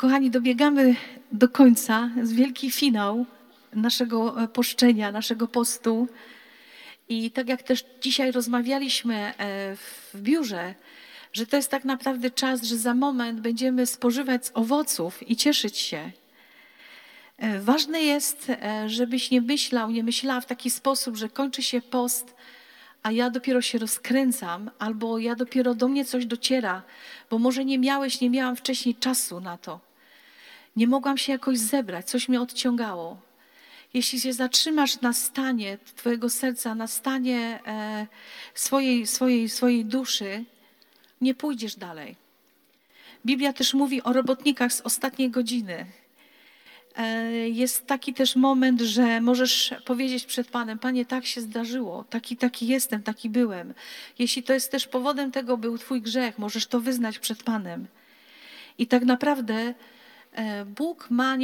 Kochani, dobiegamy do końca, jest wielki finał naszego poszczenia, naszego postu. I tak jak też dzisiaj rozmawialiśmy w biurze, że to jest tak naprawdę czas, że za moment będziemy spożywać z owoców i cieszyć się. Ważne jest, żebyś nie myślała w taki sposób, że kończy się post, a ja dopiero się rozkręcam, albo ja dopiero do mnie coś dociera, bo może nie miałam wcześniej czasu na to. Nie mogłam się jakoś zebrać, coś mnie odciągało. Jeśli się zatrzymasz na stanie twojego serca, na stanie swojej duszy, nie pójdziesz dalej. Biblia też mówi o robotnikach z ostatniej godziny. Jest taki też moment, że możesz powiedzieć przed Panem: Panie, tak się zdarzyło, taki jestem, taki byłem. Jeśli to jest też powodem tego był Twój grzech, możesz to wyznać przed Panem. I tak naprawdę Bóg ma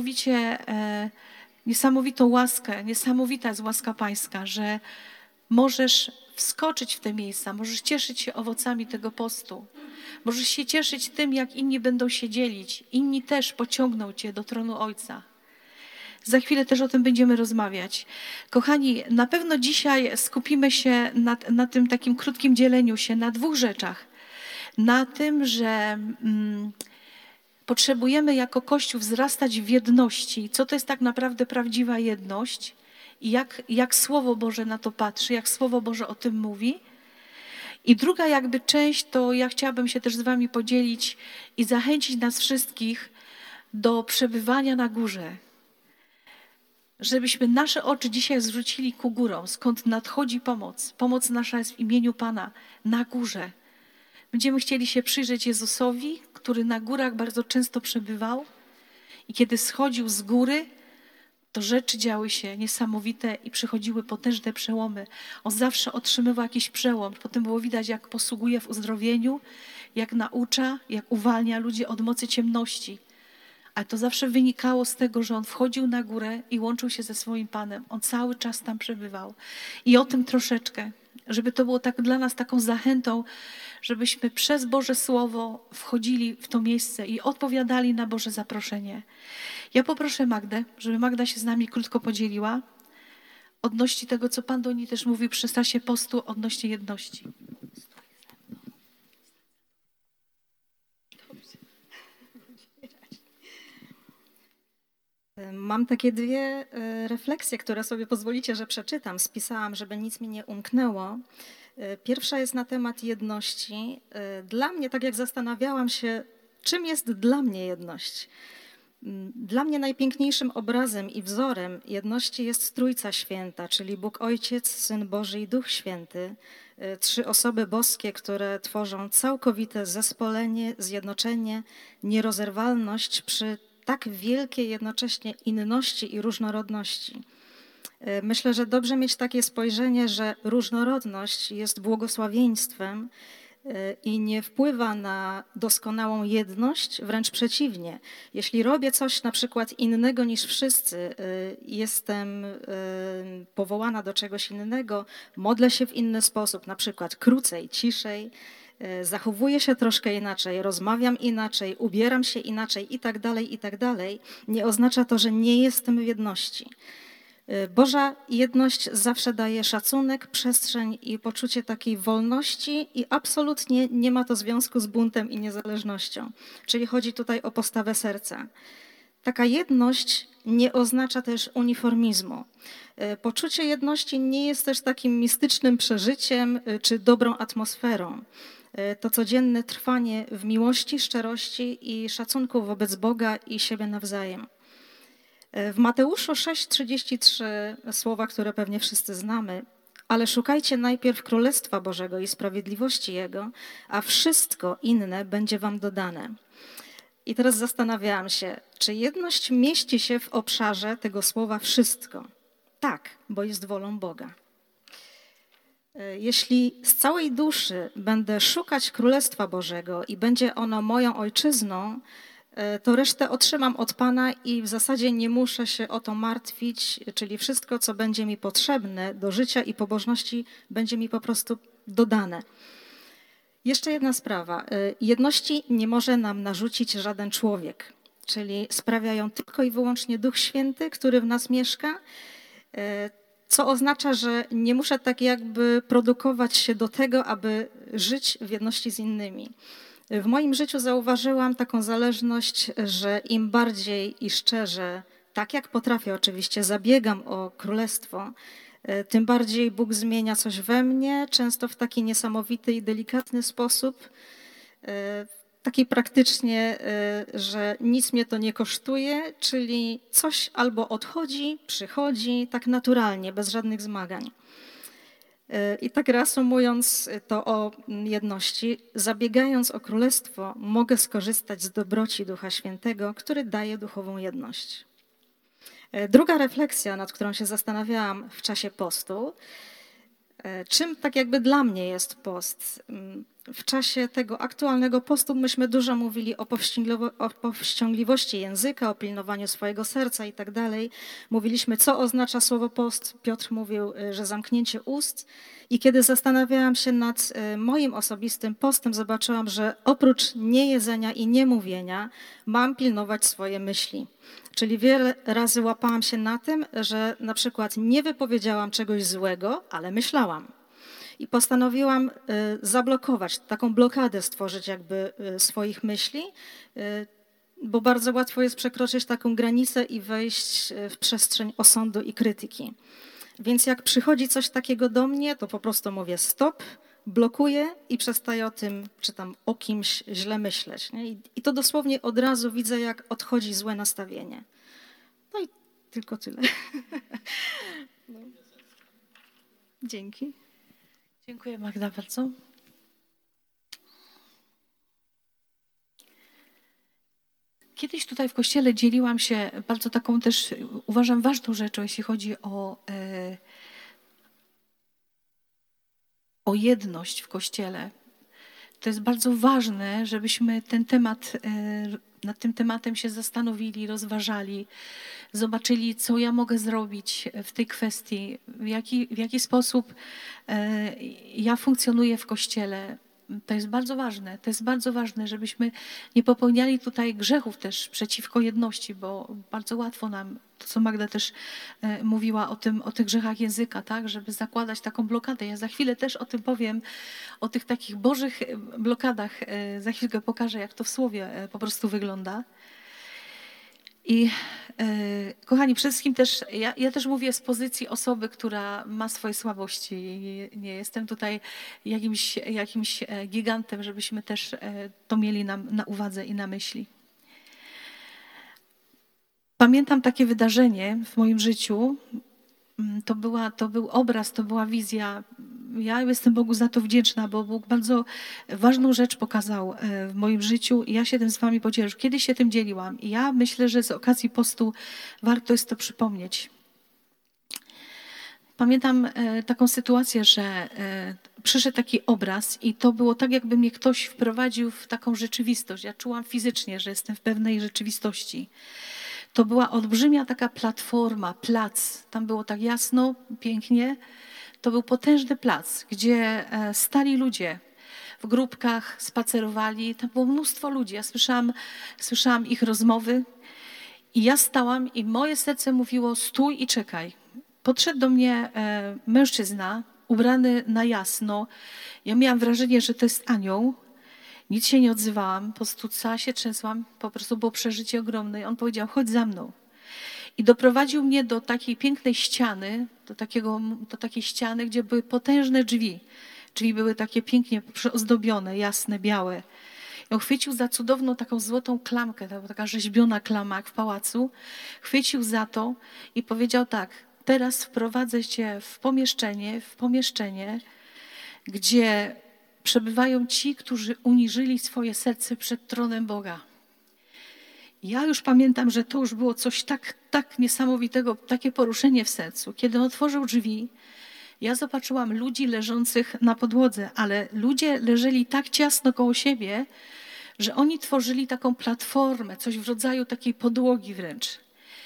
niesamowitą łaskę, niesamowita jest łaska Pańska, że możesz wskoczyć w te miejsca, możesz cieszyć się owocami tego postu. Możesz się cieszyć tym, jak inni będą się dzielić. Inni też pociągną Cię do tronu Ojca. Za chwilę też o tym będziemy rozmawiać. Kochani, na pewno dzisiaj skupimy się na tym takim krótkim dzieleniu się na dwóch rzeczach. Na tym, że potrzebujemy jako Kościół wzrastać w jedności. Co to jest tak naprawdę prawdziwa jedność? I jak Słowo Boże na to patrzy, jak Słowo Boże o tym mówi. I druga jakby część, to ja chciałabym się też z Wami podzielić i zachęcić nas wszystkich do przebywania na górze. Żebyśmy nasze oczy dzisiaj zwrócili ku górom, skąd nadchodzi pomoc. Pomoc nasza jest w imieniu Pana, na górze. Będziemy chcieli się przyjrzeć Jezusowi, który na górach bardzo często przebywał i kiedy schodził z góry, to rzeczy działy się niesamowite i przychodziły potężne przełomy. On zawsze otrzymywał jakiś przełom. Potem było widać, jak posługuje w uzdrowieniu, jak naucza, jak uwalnia ludzi od mocy ciemności. Ale to zawsze wynikało z tego, że on wchodził na górę i łączył się ze swoim Panem. On cały czas tam przebywał. I o tym troszeczkę, żeby to było tak dla nas taką zachętą, żebyśmy przez Boże Słowo wchodzili w to miejsce i odpowiadali na Boże zaproszenie. Ja poproszę Magdę, żeby Magda się z nami krótko podzieliła odnośnie tego, co Pan do niej też mówił przy czasie postu odnośnie jedności. Mam takie dwie refleksje, które sobie pozwolicie, że przeczytam. Spisałam, żeby nic mi nie umknęło. Pierwsza jest na temat jedności. Dla mnie, tak jak zastanawiałam się, czym jest dla mnie jedność. Dla mnie najpiękniejszym obrazem i wzorem jedności jest Trójca Święta, czyli Bóg Ojciec, Syn Boży i Duch Święty. Trzy osoby boskie, które tworzą całkowite zespolenie, zjednoczenie, nierozerwalność przy tak wielkiej jednocześnie inności i różnorodności. Myślę, że dobrze mieć takie spojrzenie, że różnorodność jest błogosławieństwem i nie wpływa na doskonałą jedność, wręcz przeciwnie. Jeśli robię coś na przykład innego niż wszyscy, jestem powołana do czegoś innego, modlę się w inny sposób, na przykład krócej, ciszej, zachowuję się troszkę inaczej, rozmawiam inaczej, ubieram się inaczej i tak dalej, nie oznacza to, że nie jestem w jedności. Boża jedność zawsze daje szacunek, przestrzeń i poczucie takiej wolności i absolutnie nie ma to związku z buntem i niezależnością. Czyli chodzi tutaj o postawę serca. Taka jedność nie oznacza też uniformizmu. Poczucie jedności nie jest też takim mistycznym przeżyciem czy dobrą atmosferą. To codzienne trwanie w miłości, szczerości i szacunku wobec Boga i siebie nawzajem. W Mateuszu 6:33 słowa, które pewnie wszyscy znamy, ale szukajcie najpierw Królestwa Bożego i sprawiedliwości Jego, a wszystko inne będzie wam dodane. I teraz zastanawiałam się, czy jedność mieści się w obszarze tego słowa wszystko? Tak, bo jest wolą Boga. Jeśli z całej duszy będę szukać Królestwa Bożego i będzie ono moją ojczyzną, to resztę otrzymam od Pana i w zasadzie nie muszę się o to martwić, czyli wszystko, co będzie mi potrzebne do życia i pobożności, będzie mi po prostu dodane. Jeszcze jedna sprawa. Jedności nie może nam narzucić żaden człowiek. czyli sprawiają tylko i wyłącznie Duch Święty, który w nas mieszka, co oznacza, że nie muszę tak jakby produkować się do tego, aby żyć w jedności z innymi. W moim życiu zauważyłam taką zależność, że im bardziej i szczerze, tak jak potrafię oczywiście, zabiegam o królestwo, tym bardziej Bóg zmienia coś we mnie, często w taki niesamowity i delikatny sposób, taki praktycznie, że nic mnie to nie kosztuje, czyli coś albo odchodzi, przychodzi tak naturalnie, bez żadnych zmagań. I tak reasumując to o jedności, zabiegając o królestwo, mogę skorzystać z dobroci Ducha Świętego, który daje duchową jedność. Druga refleksja, nad którą się zastanawiałam w czasie postu, czym tak jakby dla mnie jest post? W czasie tego aktualnego postu myśmy dużo mówili o powściągliwości języka, o pilnowaniu swojego serca i tak dalej. Mówiliśmy, co oznacza słowo post. Piotr mówił, że zamknięcie ust. I kiedy zastanawiałam się nad moim osobistym postem, zobaczyłam, że oprócz niejedzenia i niemówienia mam pilnować swoje myśli. Czyli wiele razy łapałam się na tym, że na przykład nie wypowiedziałam czegoś złego, ale myślałam. I postanowiłam zablokować, taką blokadę stworzyć jakby swoich myśli, bo bardzo łatwo jest przekroczyć taką granicę i wejść w przestrzeń osądu i krytyki. Więc jak przychodzi coś takiego do mnie, to po prostu mówię stop, blokuję i przestaję o tym, czy tam o kimś źle myśleć. Nie? I to dosłownie od razu widzę, jak odchodzi złe nastawienie. No i tylko tyle. No. Dzięki. Dziękuję, Magda, bardzo. Kiedyś tutaj w kościele dzieliłam się bardzo taką też, uważam, ważną rzeczą, jeśli chodzi o jedność w kościele. To jest bardzo ważne, żebyśmy nad tym tematem się zastanowili, rozważali, zobaczyli, co ja mogę zrobić w tej kwestii, w jaki sposób ja funkcjonuję w kościele. To jest bardzo ważne. To jest bardzo ważne, żebyśmy nie popełniali tutaj grzechów też przeciwko jedności, bo bardzo łatwo nam, to co Magda też mówiła o tych grzechach języka, tak, żeby zakładać taką blokadę. Ja za chwilę też o tym powiem, o tych takich bożych blokadach. Za chwilkę pokażę, jak to w słowie po prostu wygląda. I kochani, przede wszystkim też, ja też mówię z pozycji osoby, która ma swoje słabości. Nie jestem tutaj jakimś gigantem, żebyśmy też to mieli na uwadze i na myśli. Pamiętam takie wydarzenie w moim życiu. To był obraz, to była wizja. Ja jestem Bogu za to wdzięczna, bo Bóg bardzo ważną rzecz pokazał w moim życiu i ja się tym z wami podzielę. Kiedyś się tym dzieliłam i ja myślę, że z okazji postu warto jest to przypomnieć. Pamiętam taką sytuację, że przyszedł taki obraz i to było tak, jakby mnie ktoś wprowadził w taką rzeczywistość. Ja czułam fizycznie, że jestem w pewnej rzeczywistości. To była olbrzymia taka platforma, plac. Tam było tak jasno, pięknie. To był potężny plac, gdzie stali ludzie w grupkach, spacerowali. Tam było mnóstwo ludzi. Ja słyszałam ich rozmowy i ja stałam i moje serce mówiło stój i czekaj. Podszedł do mnie mężczyzna, ubrany na jasno. Ja miałam wrażenie, że to jest anioł. Nic się nie odzywałam, po prostu cała się trzęsłam, po prostu było przeżycie ogromne. I on powiedział, chodź za mną. I doprowadził mnie do takiej pięknej ściany, do takiej ściany, gdzie były potężne drzwi. Drzwi były takie pięknie przyozdobione, jasne, białe. I on chwycił za cudowną taką złotą klamkę, to była taka rzeźbiona klama jak w pałacu. Chwycił za to i powiedział tak, teraz wprowadzę cię w pomieszczenie, gdzie przebywają ci, którzy uniżyli swoje serce przed tronem Boga. Ja już pamiętam, że to już było coś tak niesamowitego, takie poruszenie w sercu. Kiedy on otworzył drzwi, ja zobaczyłam ludzi leżących na podłodze, ale ludzie leżeli tak ciasno koło siebie, że oni tworzyli taką platformę, coś w rodzaju takiej podłogi wręcz.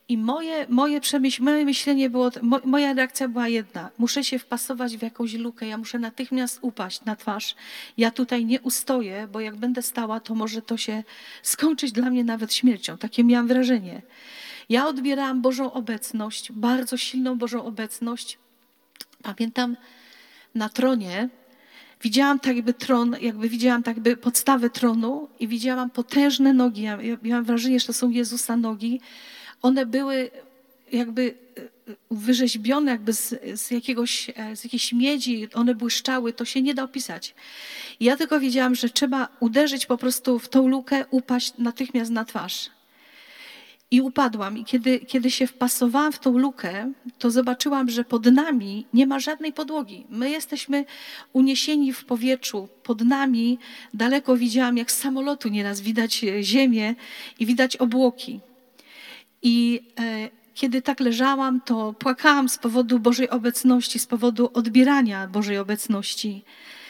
I moje myślenie było, moja reakcja była jedna. Muszę się wpasować w jakąś lukę, ja muszę natychmiast upaść na twarz. Ja tutaj nie ustoję, bo jak będę stała, to może to się skończyć dla mnie nawet śmiercią. Takie miałam wrażenie. Ja odbierałam Bożą obecność, bardzo silną Bożą obecność. Pamiętam na tronie, widziałam tak jakby tron, widziałam tak jakby podstawę tronu i widziałam potężne nogi. Ja miałam wrażenie, że to są Jezusa nogi. One były jakby wyrzeźbione jakby z jakiejś miedzi, one błyszczały, to się nie da opisać. I ja tylko wiedziałam, że trzeba uderzyć po prostu w tą lukę, upaść natychmiast na twarz. I upadłam. I kiedy się wpasowałam w tą lukę, to zobaczyłam, że pod nami nie ma żadnej podłogi. My jesteśmy uniesieni w powietrzu. Pod nami daleko widziałam, jak z samolotu nieraz widać ziemię i widać obłoki. I kiedy tak leżałam, to płakałam z powodu Bożej obecności, z powodu odbierania Bożej obecności.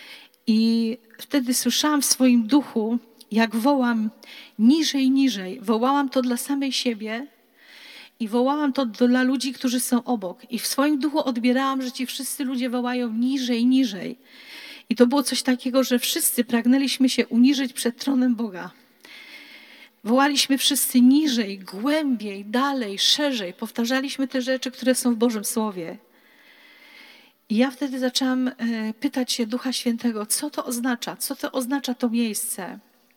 I wtedy słyszałam w swoim duchu, jak wołam niżej, niżej. Wołałam to dla samej siebie i wołałam to dla ludzi, którzy są obok. I w swoim duchu odbierałam, że ci wszyscy ludzie wołają niżej, niżej. I to było coś takiego, że wszyscy pragnęliśmy się uniżyć przed tronem Boga. Wołaliśmy wszyscy niżej, głębiej, dalej, szerzej. Powtarzaliśmy te rzeczy, które są w Bożym Słowie. I ja wtedy zaczęłam pytać się Ducha Świętego, co to oznacza? Co to oznacza to miejsce?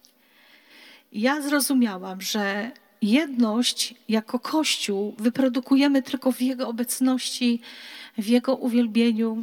Ja zrozumiałam, że jedność jako Kościół wyprodukujemy tylko w Jego obecności, w Jego uwielbieniu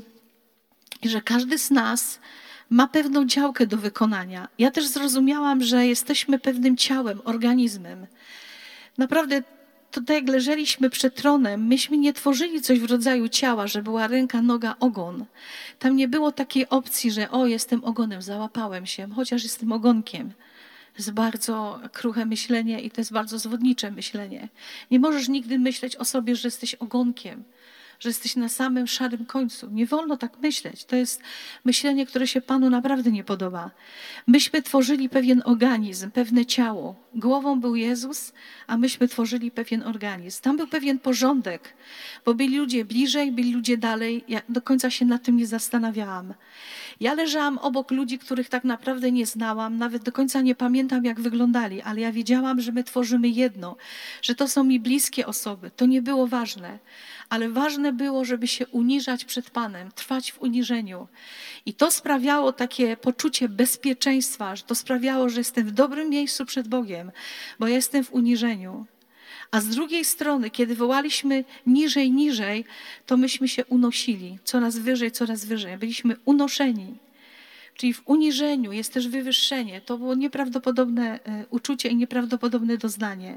i że każdy z nas ma pewną działkę do wykonania. Ja też zrozumiałam, że jesteśmy pewnym ciałem, organizmem. Naprawdę, to tak jak leżeliśmy przed tronem, myśmy nie tworzyli coś w rodzaju ciała, że była ręka, noga, ogon. Tam nie było takiej opcji, że jestem ogonem, załapałem się, chociaż jestem ogonkiem. To jest bardzo kruche myślenie i to jest bardzo zwodnicze myślenie. Nie możesz nigdy myśleć o sobie, że jesteś ogonkiem, że jesteś na samym szarym końcu. Nie wolno tak myśleć. To jest myślenie, które się Panu naprawdę nie podoba. Myśmy tworzyli pewien organizm, pewne ciało. Głową był Jezus, a myśmy tworzyli pewien organizm. Tam był pewien porządek, bo byli ludzie bliżej, byli ludzie dalej. Ja do końca się nad tym nie zastanawiałam. Ja leżałam obok ludzi, których tak naprawdę nie znałam, nawet do końca nie pamiętam, jak wyglądali, ale ja wiedziałam, że my tworzymy jedno, że to są mi bliskie osoby. To nie było ważne, ale ważne było, żeby się uniżać przed Panem, trwać w uniżeniu. I to sprawiało takie poczucie bezpieczeństwa, że to sprawiało, że jestem w dobrym miejscu przed Bogiem, bo ja jestem w uniżeniu. A z drugiej strony, kiedy wołaliśmy niżej, niżej, to myśmy się unosili coraz wyżej. Byliśmy unoszeni. Czyli w uniżeniu jest też wywyższenie. To było nieprawdopodobne uczucie i nieprawdopodobne doznanie.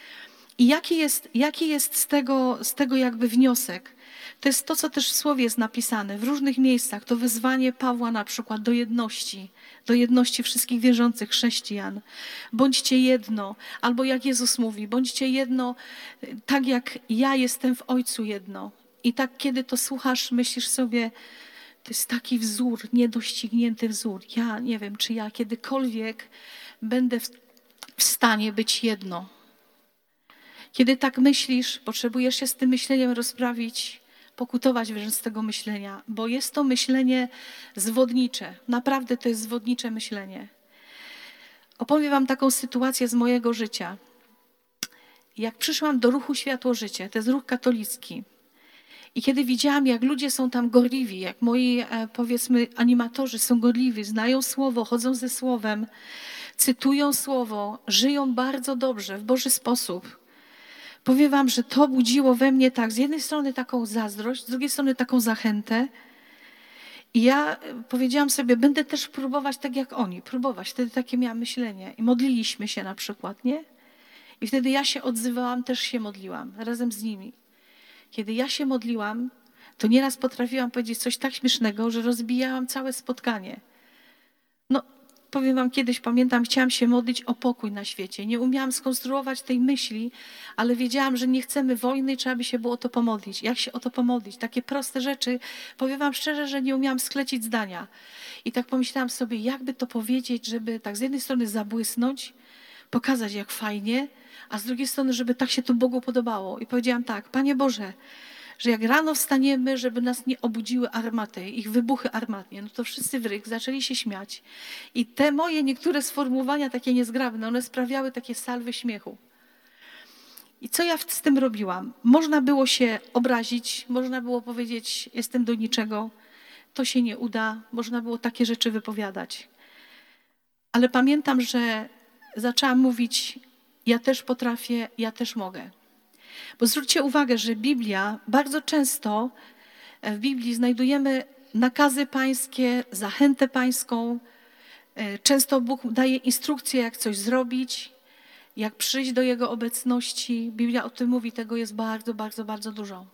I jaki jest z tego jakby wniosek? To jest to, co też w Słowie jest napisane w różnych miejscach. To wezwanie Pawła na przykład do jedności wszystkich wierzących chrześcijan. Bądźcie jedno, albo jak Jezus mówi, bądźcie jedno, tak jak ja jestem w Ojcu jedno. I tak, kiedy to słuchasz, myślisz sobie, to jest taki wzór, niedoścignięty wzór. Ja nie wiem, czy ja kiedykolwiek będę w stanie być jedno. Kiedy tak myślisz, potrzebujesz się z tym myśleniem rozprawić, pokutować wręcz z tego myślenia, bo jest to myślenie zwodnicze. Naprawdę to jest zwodnicze myślenie. Opowiem wam taką sytuację z mojego życia. Jak przyszłam do ruchu Światło Życie, to jest ruch katolicki, i kiedy widziałam, jak ludzie są tam gorliwi, jak moi, powiedzmy, animatorzy są gorliwi, znają Słowo, chodzą ze Słowem, cytują Słowo, żyją bardzo dobrze, w Boży sposób. Powiem wam, że to budziło we mnie tak, z jednej strony taką zazdrość, z drugiej strony taką zachętę. I ja powiedziałam sobie, będę też próbować tak jak oni, próbować. Wtedy takie miałam myślenie. I modliliśmy się na przykład, nie? I wtedy ja się odzywałam, też się modliłam, razem z nimi. Kiedy ja się modliłam, to nieraz potrafiłam powiedzieć coś tak śmiesznego, że rozbijałam całe spotkanie. No, powiem wam, kiedyś pamiętam, chciałam się modlić o pokój na świecie. Nie umiałam skonstruować tej myśli, ale wiedziałam, że nie chcemy wojny i trzeba by się było o to pomodlić. Jak się o to pomodlić? Takie proste rzeczy. Powiem wam szczerze, że nie umiałam sklecić zdania. I tak pomyślałam sobie, jakby to powiedzieć, żeby tak z jednej strony zabłysnąć, pokazać, jak fajnie, a z drugiej strony, żeby tak się to Bogu podobało. I powiedziałam tak, Panie Boże, że jak rano wstaniemy, żeby nas nie obudziły armaty, ich wybuchy armatnie, no to wszyscy w ryk zaczęli się śmiać. I te moje niektóre sformułowania takie niezgrabne, one sprawiały takie salwy śmiechu. I co ja z tym robiłam? Można było się obrazić, można było powiedzieć, jestem do niczego, to się nie uda, można było takie rzeczy wypowiadać. Ale pamiętam, że zaczęłam mówić, ja też potrafię, ja też mogę. Bo zwróćcie uwagę, że Biblia, bardzo często w Biblii znajdujemy nakazy pańskie, zachętę pańską. Często Bóg daje instrukcje, jak coś zrobić, jak przyjść do Jego obecności. Biblia o tym mówi, tego jest bardzo, bardzo, bardzo dużo.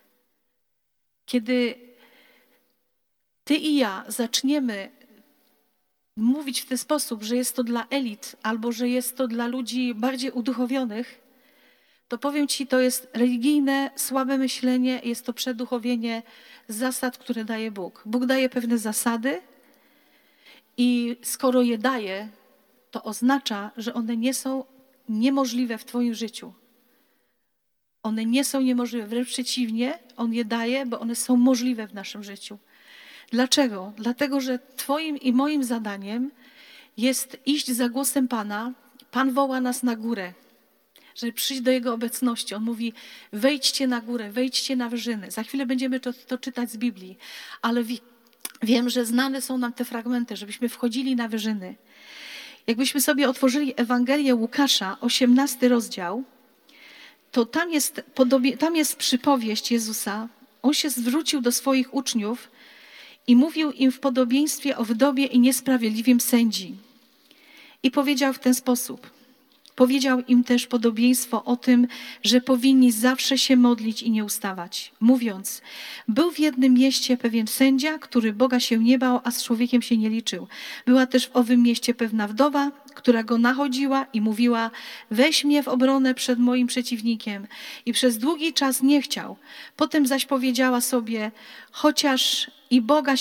Kiedy ty i ja zaczniemy mówić w ten sposób, że jest to dla elit albo że jest to dla ludzi bardziej uduchowionych, to powiem ci, to jest religijne, słabe myślenie, jest to przeduchowienie zasad, które daje Bóg. Bóg daje pewne zasady i skoro je daje, to oznacza, że one nie są niemożliwe w twoim życiu. One nie są niemożliwe, wręcz przeciwnie, On je daje, bo one są możliwe w naszym życiu. Dlaczego? Dlatego, że twoim i moim zadaniem jest iść za głosem Pana. Pan woła nas na górę, żeby przyjść do Jego obecności. On mówi, wejdźcie na górę, wejdźcie na wyżyny. Za chwilę będziemy to czytać z Biblii, ale wiem, że znane są nam te fragmenty, żebyśmy wchodzili na wyżyny. Jakbyśmy sobie otworzyli Ewangelię Łukasza, 18 rozdział, to tam jest przypowieść Jezusa. On się zwrócił do swoich uczniów i mówił im w podobieństwie o wdowie i niesprawiedliwym sędzi. I powiedział w ten sposób. Powiedział im też podobieństwo o tym, że powinni zawsze się modlić i nie ustawać. Mówiąc, był w jednym mieście pewien sędzia, który Boga się nie bał, a z człowiekiem się nie liczył. Była też w owym mieście pewna wdowa, która go nachodziła i mówiła, weź mnie w obronę przed moim przeciwnikiem. I przez długi czas nie chciał. Potem zaś powiedział sobie, chociaż i Boga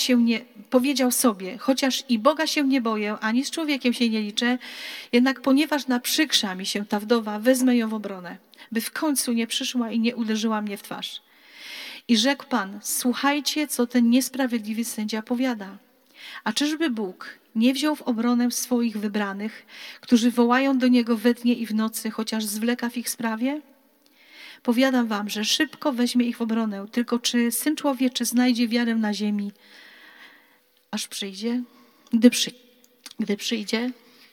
się nie boję, ani z człowiekiem się nie liczę, jednak ponieważ naprzykrza mi się ta wdowa, wezmę ją w obronę, by w końcu nie przyszła i nie uderzyła mnie w twarz. I rzekł Pan, słuchajcie, co ten niesprawiedliwy sędzia powiada. A czyżby Bóg nie wziął w obronę swoich wybranych, którzy wołają do Niego we dnie i w nocy, chociaż zwleka w ich sprawie? Powiadam wam, że szybko weźmie ich w obronę, tylko czy Syn Człowieczy znajdzie wiarę na ziemi, aż przyjdzie? Gdy przyjdzie?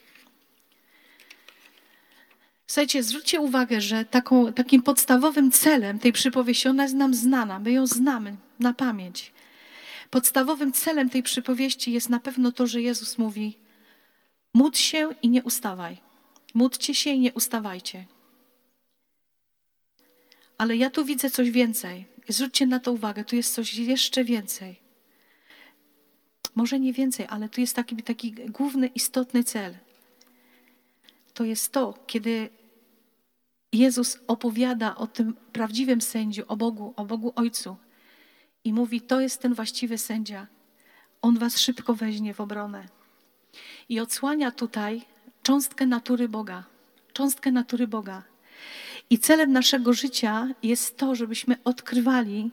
Słuchajcie, zwróćcie uwagę, że takim podstawowym celem tej przypowieści, ona jest nam znana, my ją znamy na pamięć. Podstawowym celem tej przypowieści jest na pewno to, że Jezus mówi, módl się i nie ustawaj. Módlcie się i nie ustawajcie. Ale ja tu widzę coś więcej. Zwróćcie na to uwagę, tu jest coś jeszcze więcej. Może nie więcej, ale tu jest taki główny, istotny cel. To jest to, kiedy Jezus opowiada o tym prawdziwym sędziu, o Bogu Ojcu i mówi, to jest ten właściwy sędzia. On was szybko weźmie w obronę. I odsłania tutaj cząstkę natury Boga. Cząstkę natury Boga. I celem naszego życia jest to, żebyśmy odkrywali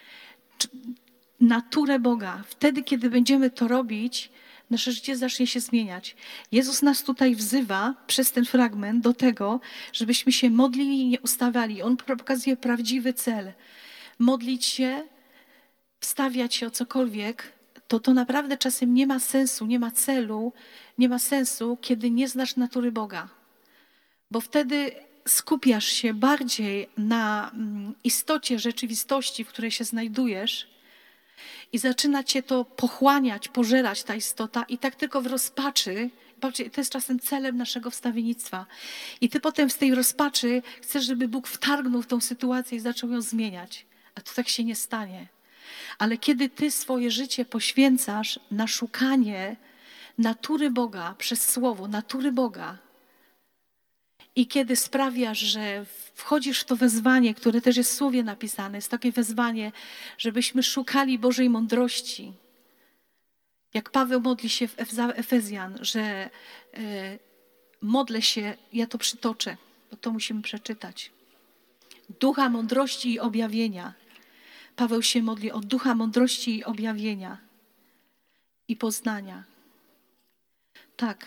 naturę Boga. Wtedy, kiedy będziemy to robić, nasze życie zacznie się zmieniać. Jezus nas tutaj wzywa przez ten fragment do tego, żebyśmy się modlili i nie ustawali. On pokazuje prawdziwy cel. Modlić się, wstawiać się o cokolwiek, to naprawdę czasem nie ma sensu, nie ma celu, nie ma sensu, kiedy nie znasz natury Boga. Bo wtedy skupiasz się bardziej na istocie rzeczywistości, w której się znajdujesz i zaczyna cię to pochłaniać, pożerać ta istota i tak tylko w rozpaczy, to jest czasem celem naszego wstawiennictwa. I ty potem z tej rozpaczy chcesz, żeby Bóg wtargnął w tą sytuację i zaczął ją zmieniać. A to tak się nie stanie. Ale kiedy ty swoje życie poświęcasz na szukanie natury Boga przez Słowo, natury Boga, i kiedy sprawiasz, że wchodzisz w to wezwanie, które też jest w Słowie napisane, jest takie wezwanie, żebyśmy szukali Bożej mądrości. Jak Paweł modli się w Efezjan, że modlę się, ja to przytoczę, bo to musimy przeczytać. Ducha mądrości i objawienia. Paweł się modli o ducha mądrości i objawienia i poznania. Tak.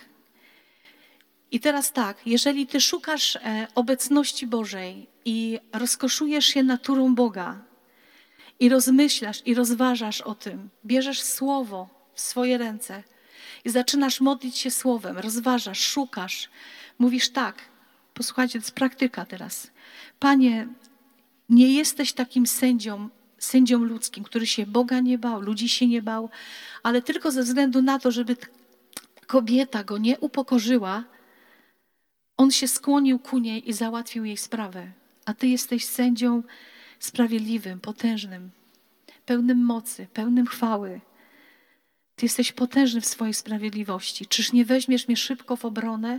I teraz tak, jeżeli ty szukasz obecności Bożej i rozkoszujesz się naturą Boga i rozmyślasz i rozważasz o tym, bierzesz słowo w swoje ręce i zaczynasz modlić się słowem, rozważasz, szukasz, mówisz tak, posłuchajcie, to jest praktyka teraz. Panie, nie jesteś takim sędzią ludzkim, który się Boga nie bał, ludzi się nie bał, ale tylko ze względu na to, żeby kobieta go nie upokorzyła, on się skłonił ku niej i załatwił jej sprawę. A ty jesteś sędzią sprawiedliwym, potężnym, pełnym mocy, pełnym chwały. Ty jesteś potężny w swojej sprawiedliwości. Czyż nie weźmiesz mnie szybko w obronę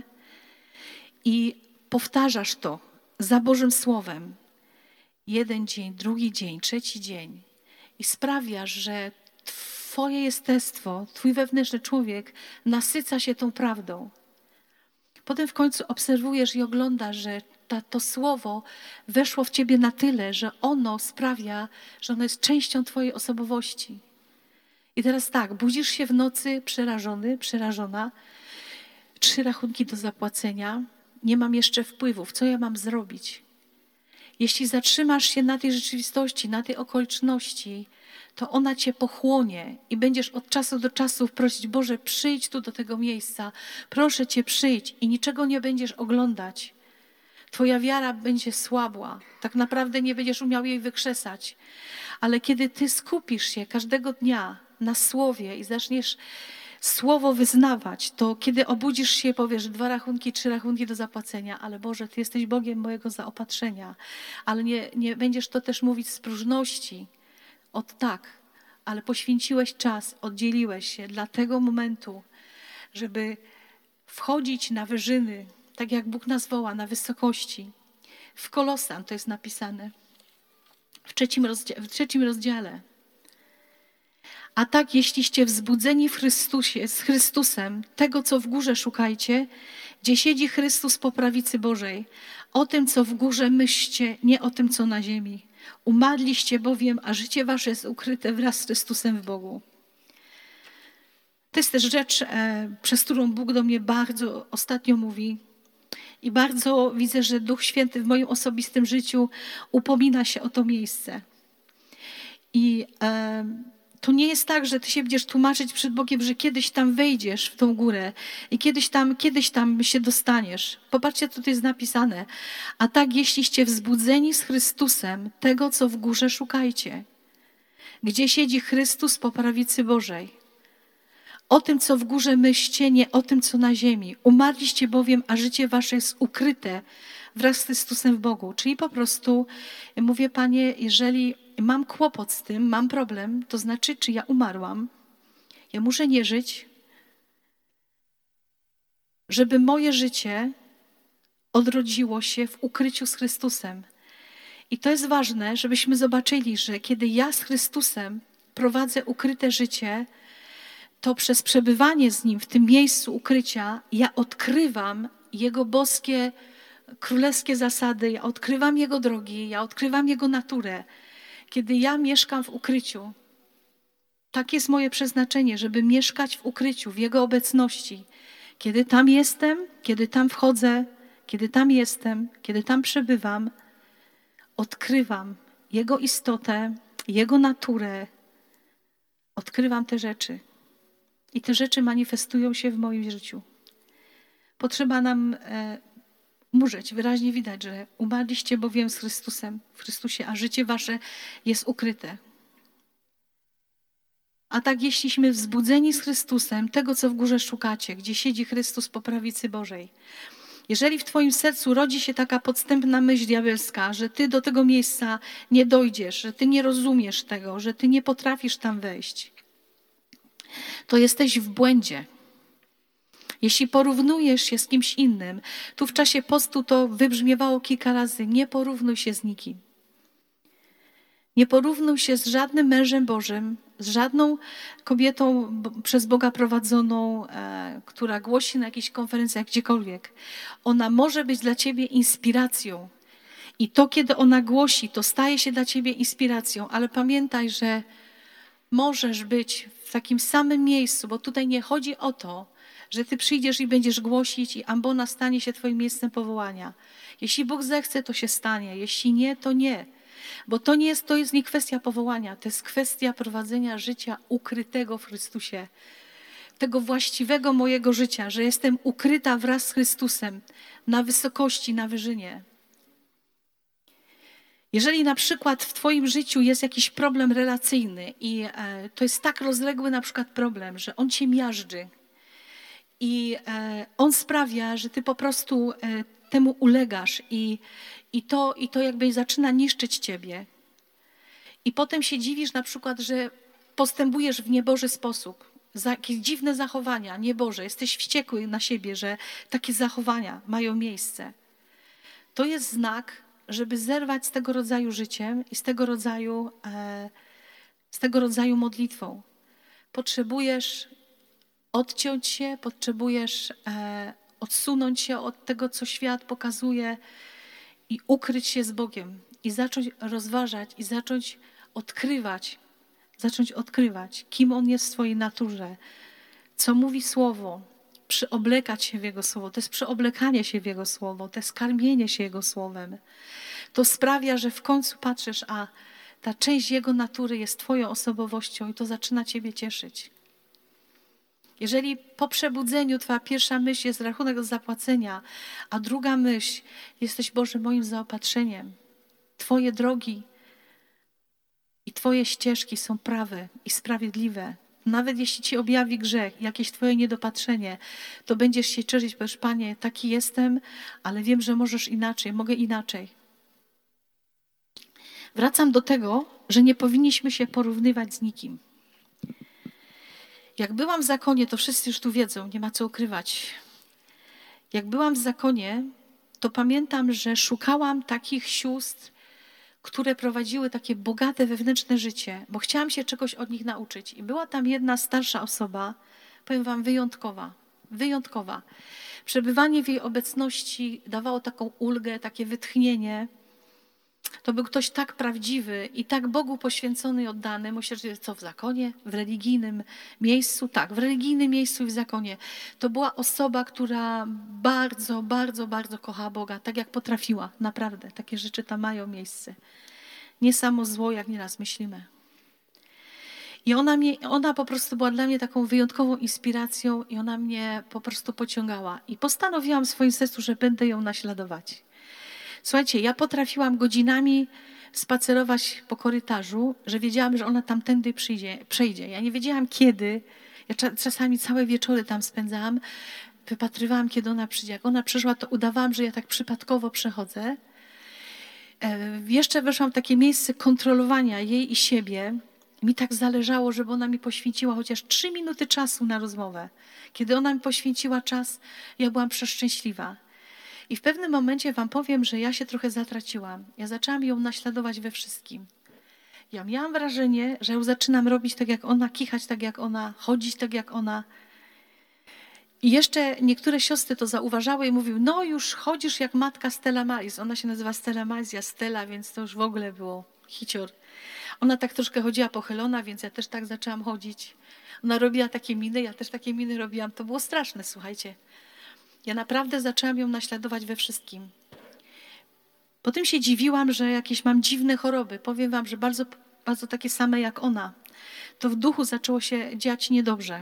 i powtarzasz to za Bożym Słowem. Jeden dzień, drugi dzień, trzeci dzień. I sprawiasz, że twoje jestestwo, twój wewnętrzny człowiek nasyca się tą prawdą. Potem w końcu obserwujesz i oglądasz, że to słowo weszło w ciebie na tyle, że ono sprawia, że ono jest częścią twojej osobowości. I teraz tak, budzisz się w nocy przerażony, przerażona, 3 rachunki do zapłacenia, nie mam jeszcze wpływów, co ja mam zrobić? Jeśli zatrzymasz się na tej rzeczywistości, na tej okoliczności, to ona cię pochłonie i będziesz od czasu do czasu prosić, Boże, przyjdź tu do tego miejsca, proszę Cię, przyjdź i niczego nie będziesz oglądać. Twoja wiara będzie słabła, tak naprawdę nie będziesz umiał jej wykrzesać. Ale kiedy Ty skupisz się każdego dnia na słowie i zaczniesz słowo wyznawać, to kiedy obudzisz się, powiesz 2 rachunki, 3 rachunki do zapłacenia, ale Boże, Ty jesteś Bogiem mojego zaopatrzenia. Ale nie będziesz to też mówić z próżności, ale poświęciłeś czas, oddzieliłeś się dla tego momentu, żeby wchodzić na wyżyny, tak jak Bóg nas woła, na wysokości. W Kolosan to jest napisane, w 3 rozdziale. A tak, jeśliście wzbudzeni w Chrystusie, z Chrystusem, tego, co w górze szukajcie, gdzie siedzi Chrystus po prawicy Bożej. O tym, co w górze myślcie, nie o tym, co na ziemi. Umarliście bowiem, a życie wasze jest ukryte wraz z Chrystusem w Bogu. To jest też rzecz, przez którą Bóg do mnie bardzo ostatnio mówi. I bardzo widzę, że Duch Święty w moim osobistym życiu upomina się o to miejsce. I to nie jest tak, że ty się będziesz tłumaczyć przed Bogiem, że kiedyś tam wejdziesz w tą górę i kiedyś tam się dostaniesz. Popatrzcie, co tu jest napisane. A tak, jeśliście wzbudzeni z Chrystusem, tego, co w górze szukajcie. Gdzie siedzi Chrystus po prawicy Bożej. O tym, co w górze myślcie, nie o tym, co na ziemi. Umarliście bowiem, a życie wasze jest ukryte wraz z Chrystusem w Bogu. Czyli po prostu mówię, Panie, jeżeli mam kłopot z tym, mam problem, to znaczy, czy ja umarłam. Ja muszę nie żyć, żeby moje życie odrodziło się w ukryciu z Chrystusem. I to jest ważne, żebyśmy zobaczyli, że kiedy ja z Chrystusem prowadzę ukryte życie, to przez przebywanie z Nim w tym miejscu ukrycia ja odkrywam Jego boskie, królewskie zasady, ja odkrywam Jego drogi, ja odkrywam Jego naturę. Kiedy ja mieszkam w ukryciu, tak jest moje przeznaczenie, żeby mieszkać w ukryciu, w Jego obecności. Kiedy tam jestem, kiedy tam wchodzę, kiedy tam jestem, kiedy tam przebywam, odkrywam Jego istotę, Jego naturę, odkrywam te rzeczy. I te rzeczy manifestują się w moim życiu. Potrzeba nam umrzeć. Wyraźnie widać, że umarliście bowiem z Chrystusem, w Chrystusie, a życie wasze jest ukryte. A tak, jeśliśmy wzbudzeni z Chrystusem, tego, co w górze szukacie, gdzie siedzi Chrystus po prawicy Bożej. Jeżeli w twoim sercu rodzi się taka podstępna myśl diabelska, że ty do tego miejsca nie dojdziesz, że ty nie rozumiesz tego, że ty nie potrafisz tam wejść, to jesteś w błędzie. Jeśli porównujesz się z kimś innym, tu w czasie postu to wybrzmiewało kilka razy, nie porównuj się z nikim. Nie porównuj się z żadnym mężem Bożym, z żadną kobietą przez Boga prowadzoną, która głosi na jakichś konferencjach, gdziekolwiek. Ona może być dla ciebie inspiracją. I to, kiedy ona głosi, to staje się dla ciebie inspiracją. Ale pamiętaj, że możesz być w takim samym miejscu, bo tutaj nie chodzi o to, że ty przyjdziesz i będziesz głosić i ambona stanie się twoim miejscem powołania. Jeśli Bóg zechce, to się stanie. Jeśli nie, to nie. Bo to jest nie kwestia powołania, to jest kwestia prowadzenia życia ukrytego w Chrystusie. Tego właściwego mojego życia, że jestem ukryta wraz z Chrystusem na wysokości, na wyżynie. Jeżeli na przykład w twoim życiu jest jakiś problem relacyjny i to jest tak rozległy na przykład problem, że on cię miażdży i on sprawia, że ty po prostu temu ulegasz i to jakby zaczyna niszczyć ciebie. I potem się dziwisz na przykład, że postępujesz w nieboży sposób. Za jakieś dziwne zachowania, nieboże. Jesteś wściekły na siebie, że takie zachowania mają miejsce. To jest znak, żeby zerwać z tego rodzaju życiem i z tego rodzaju modlitwą. Potrzebujesz odciąć się, potrzebujesz odsunąć się od tego, co świat pokazuje i ukryć się z Bogiem i zacząć rozważać i zacząć odkrywać, kim On jest w swojej naturze, co mówi Słowo, przyoblekać się w Jego Słowo. To jest przyoblekanie się w Jego Słowo, to jest karmienie się Jego Słowem. To sprawia, że w końcu patrzysz, a ta część Jego natury jest Twoją osobowością i to zaczyna Ciebie cieszyć. Jeżeli po przebudzeniu Twoja pierwsza myśl jest rachunek do zapłacenia, a druga myśl, jesteś Boże moim zaopatrzeniem, Twoje drogi i Twoje ścieżki są prawe i sprawiedliwe. Nawet jeśli Ci objawi grzech, jakieś Twoje niedopatrzenie, to będziesz się cieszyć, powiesz, Panie, taki jestem, ale wiem, że możesz inaczej, mogę inaczej. Wracam do tego, że nie powinniśmy się porównywać z nikim. Jak byłam w zakonie, to wszyscy już tu wiedzą, nie ma co ukrywać. Jak byłam w zakonie, to pamiętam, że szukałam takich sióstr, które prowadziły takie bogate wewnętrzne życie, bo chciałam się czegoś od nich nauczyć. I była tam jedna starsza osoba, powiem wam, wyjątkowa. Przebywanie w jej obecności dawało taką ulgę, takie wytchnienie. To był ktoś tak prawdziwy i tak Bogu poświęcony i oddany. Myślę, że co, w zakonie? W religijnym miejscu? Tak, w religijnym miejscu i w zakonie. To była osoba, która bardzo, bardzo, bardzo kochała Boga, tak jak potrafiła. Naprawdę, takie rzeczy tam mają miejsce. Nie samo zło, jak nieraz myślimy. I ona po prostu była dla mnie taką wyjątkową inspiracją i ona mnie po prostu pociągała. I postanowiłam w swoim sercu, że będę ją naśladować. Słuchajcie, ja potrafiłam godzinami spacerować po korytarzu, że wiedziałam, że ona tamtędy przejdzie. Ja nie wiedziałam kiedy. Ja czasami całe wieczory tam spędzałam. Wypatrywałam, kiedy ona przyjdzie. Jak ona przyszła, to udawałam, że ja tak przypadkowo przechodzę. Jeszcze weszłam w takie miejsce kontrolowania jej i siebie. Mi tak zależało, żeby ona mi poświęciła chociaż 3 minuty czasu na rozmowę. Kiedy ona mi poświęciła czas, ja byłam przeszczęśliwa. I w pewnym momencie wam powiem, że ja się trochę zatraciłam. Ja zaczęłam ją naśladować we wszystkim. Ja miałam wrażenie, że ją zaczynam robić tak jak ona, kichać tak jak ona, chodzić tak jak ona. I jeszcze niektóre siostry to zauważały i mówiły, no już chodzisz jak matka Stella Maris. Ona się nazywa Stella Maris, ja Stella, więc to już w ogóle było hicior. Ona tak troszkę chodziła pochylona, więc ja też tak zaczęłam chodzić. Ona robiła takie miny, ja też takie miny robiłam. To było straszne, słuchajcie. Ja naprawdę zaczęłam ją naśladować we wszystkim. Potem się dziwiłam, że jakieś mam dziwne choroby. Powiem wam, że bardzo, bardzo takie same jak ona. To w duchu zaczęło się dziać niedobrze.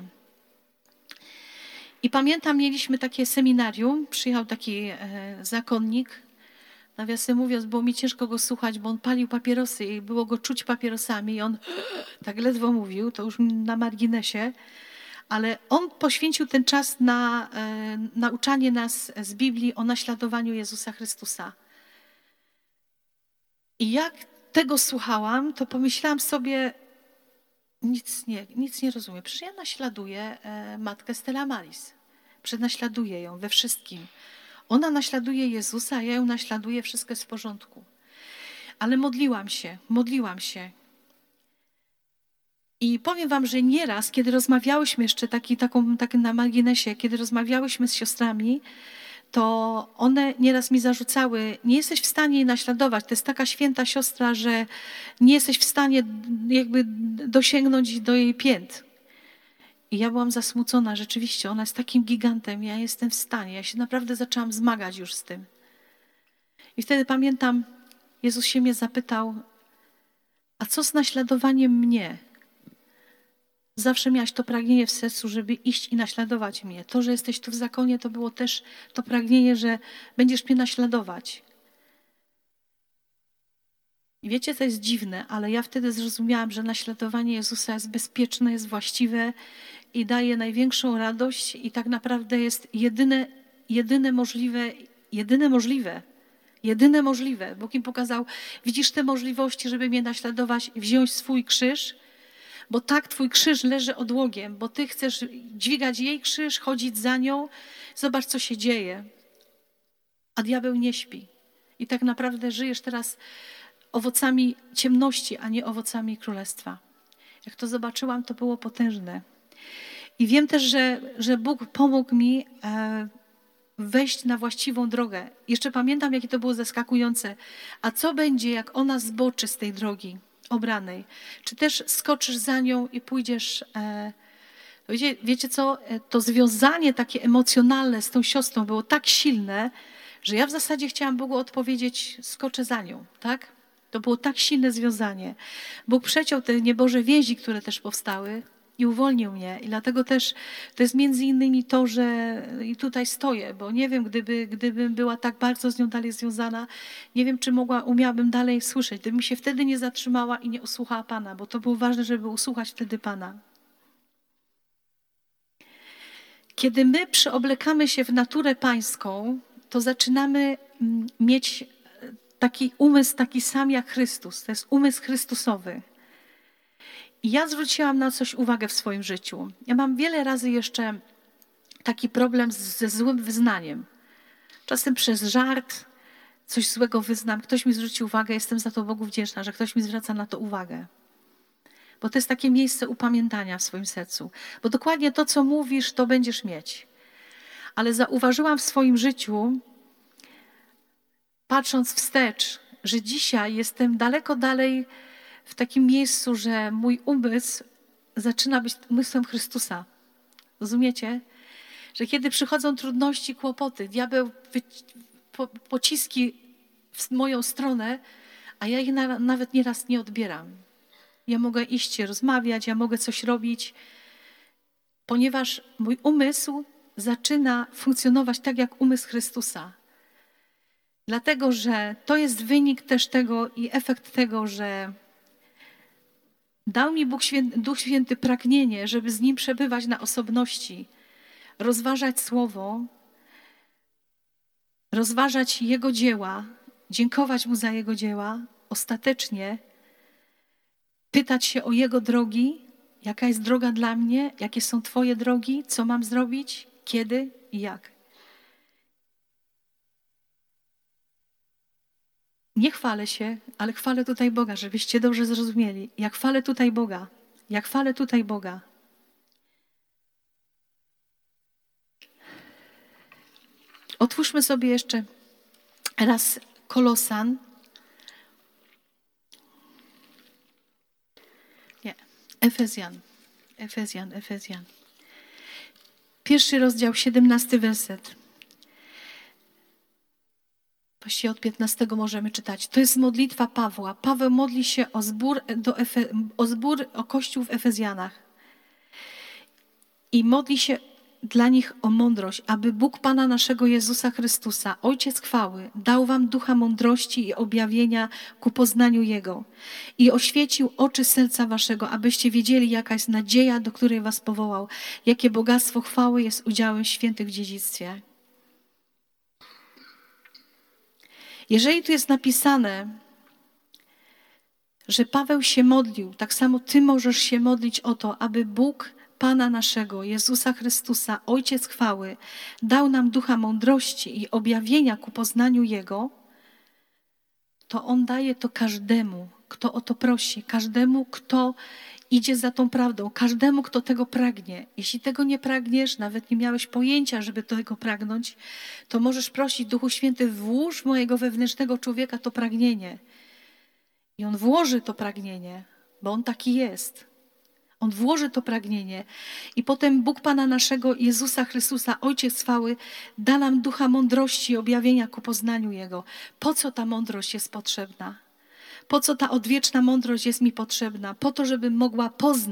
I pamiętam, mieliśmy takie seminarium, przyjechał taki zakonnik. Nawiasem mówiąc, było mi ciężko go słuchać, bo on palił papierosy i było go czuć papierosami i on tak ledwo mówił, to już na marginesie. Ale on poświęcił ten czas na nauczanie nas z Biblii o naśladowaniu Jezusa Chrystusa. I jak tego słuchałam, to pomyślałam sobie, nic nie rozumiem. Przecież ja naśladuję matkę Stella Maris. Naśladuję ją we wszystkim. Ona naśladuje Jezusa, a ja ją naśladuję, wszystko jest w porządku. Ale modliłam się. I powiem wam, że nieraz, kiedy rozmawiałyśmy jeszcze tak na marginesie, kiedy rozmawiałyśmy z siostrami, to one nieraz mi zarzucały, nie jesteś w stanie jej naśladować. To jest taka święta siostra, że nie jesteś w stanie jakby dosięgnąć do jej pięt. I ja byłam zasmucona, rzeczywiście, ona jest takim gigantem, ja jestem w stanie. Ja się naprawdę zaczęłam zmagać już z tym. I wtedy pamiętam, Jezus się mnie zapytał, a co z naśladowaniem mnie? Zawsze miałaś to pragnienie w sercu, żeby iść i naśladować mnie. To, że jesteś tu w zakonie, to było też to pragnienie, że będziesz mnie naśladować. I wiecie, to jest dziwne, ale ja wtedy zrozumiałam, że naśladowanie Jezusa jest bezpieczne, jest właściwe i daje największą radość i tak naprawdę jest jedyne możliwe. Bóg im pokazał, widzisz te możliwości, żeby mnie naśladować, wziąć swój krzyż, bo tak twój krzyż leży odłogiem, bo ty chcesz dźwigać jej krzyż, chodzić za nią. Zobacz, co się dzieje. A diabeł nie śpi. I tak naprawdę żyjesz teraz owocami ciemności, a nie owocami królestwa. Jak to zobaczyłam, to było potężne. I wiem też, że Bóg pomógł mi wejść na właściwą drogę. Jeszcze pamiętam, jakie to było zaskakujące. A co będzie, jak ona zboczy z tej drogi obranej? Czy też skoczysz za nią i pójdziesz... Wiecie co? To związanie takie emocjonalne z tą siostrą było tak silne, że ja w zasadzie chciałam Bogu odpowiedzieć, skoczę za nią, tak? To było tak silne związanie. Bóg przeciął te nieboże więzi, które też powstały i uwolnił mnie. I dlatego też to jest między innymi to, że i tutaj stoję, bo nie wiem, gdybym była tak bardzo z nią dalej związana, nie wiem, czy umiałabym dalej słyszeć, gdybym się wtedy nie zatrzymała i nie usłuchała Pana, bo to było ważne, żeby usłuchać wtedy Pana. Kiedy my przyoblekamy się w naturę pańską, to zaczynamy mieć taki umysł, taki sam jak Chrystus. To jest umysł Chrystusowy. I ja zwróciłam na coś uwagę w swoim życiu. Ja mam wiele razy jeszcze taki problem ze złym wyznaniem. Czasem przez żart coś złego wyznam. Ktoś mi zwróci uwagę, jestem za to Bogu wdzięczna, że ktoś mi zwraca na to uwagę. Bo to jest takie miejsce upamiętania w swoim sercu. Bo dokładnie to, co mówisz, to będziesz mieć. Ale zauważyłam w swoim życiu, patrząc wstecz, że dzisiaj jestem daleko dalej w takim miejscu, że mój umysł zaczyna być umysłem Chrystusa. Rozumiecie? Że kiedy przychodzą trudności, kłopoty, diabeł pociski w moją stronę, a ja ich nawet nieraz nie odbieram. Ja mogę iść rozmawiać, ja mogę coś robić, ponieważ mój umysł zaczyna funkcjonować tak jak umysł Chrystusa. Dlatego, że to jest wynik też tego i efekt tego, że dał mi Duch Święty pragnienie, żeby z Nim przebywać na osobności, rozważać Słowo, rozważać Jego dzieła, dziękować Mu za Jego dzieła, ostatecznie pytać się o Jego drogi, jaka jest droga dla mnie, jakie są Twoje drogi, co mam zrobić, kiedy i jak. Nie chwalę się, ale chwalę tutaj Boga, żebyście dobrze zrozumieli. Jak chwalę tutaj Boga. Otwórzmy sobie jeszcze raz Kolosan. Nie, Efezjan. 1 rozdział, 17 werset. Właściwie od 15 możemy czytać. To jest modlitwa Pawła. Paweł modli się o Kościół w Efezjanach. I modli się dla nich o mądrość, aby Bóg Pana naszego Jezusa Chrystusa, Ojciec chwały, dał wam ducha mądrości i objawienia ku poznaniu Jego i oświecił oczy serca waszego, abyście wiedzieli, jaka jest nadzieja, do której was powołał, jakie bogactwo chwały jest udziałem świętych w dziedzictwie. Jeżeli tu jest napisane, że Paweł się modlił, tak samo ty możesz się modlić o to, aby Bóg Pana naszego, Jezusa Chrystusa, Ojciec chwały, dał nam ducha mądrości i objawienia ku poznaniu Jego, to On daje to każdemu, kto o to prosi, każdemu, kto idzie za tą prawdą, każdemu, kto tego pragnie. Jeśli tego nie pragniesz, nawet nie miałeś pojęcia, żeby tego pragnąć, to możesz prosić, Duchu Święty, włóż w mojego wewnętrznego człowieka to pragnienie. I On włoży to pragnienie, bo On taki jest. On włoży to pragnienie. I potem Bóg Pana naszego Jezusa Chrystusa, Ojciec chwały, da nam ducha mądrości i objawienia ku poznaniu Jego. Po co ta mądrość jest potrzebna? Po co ta odwieczna mądrość jest mi potrzebna? Po to, żebym mogła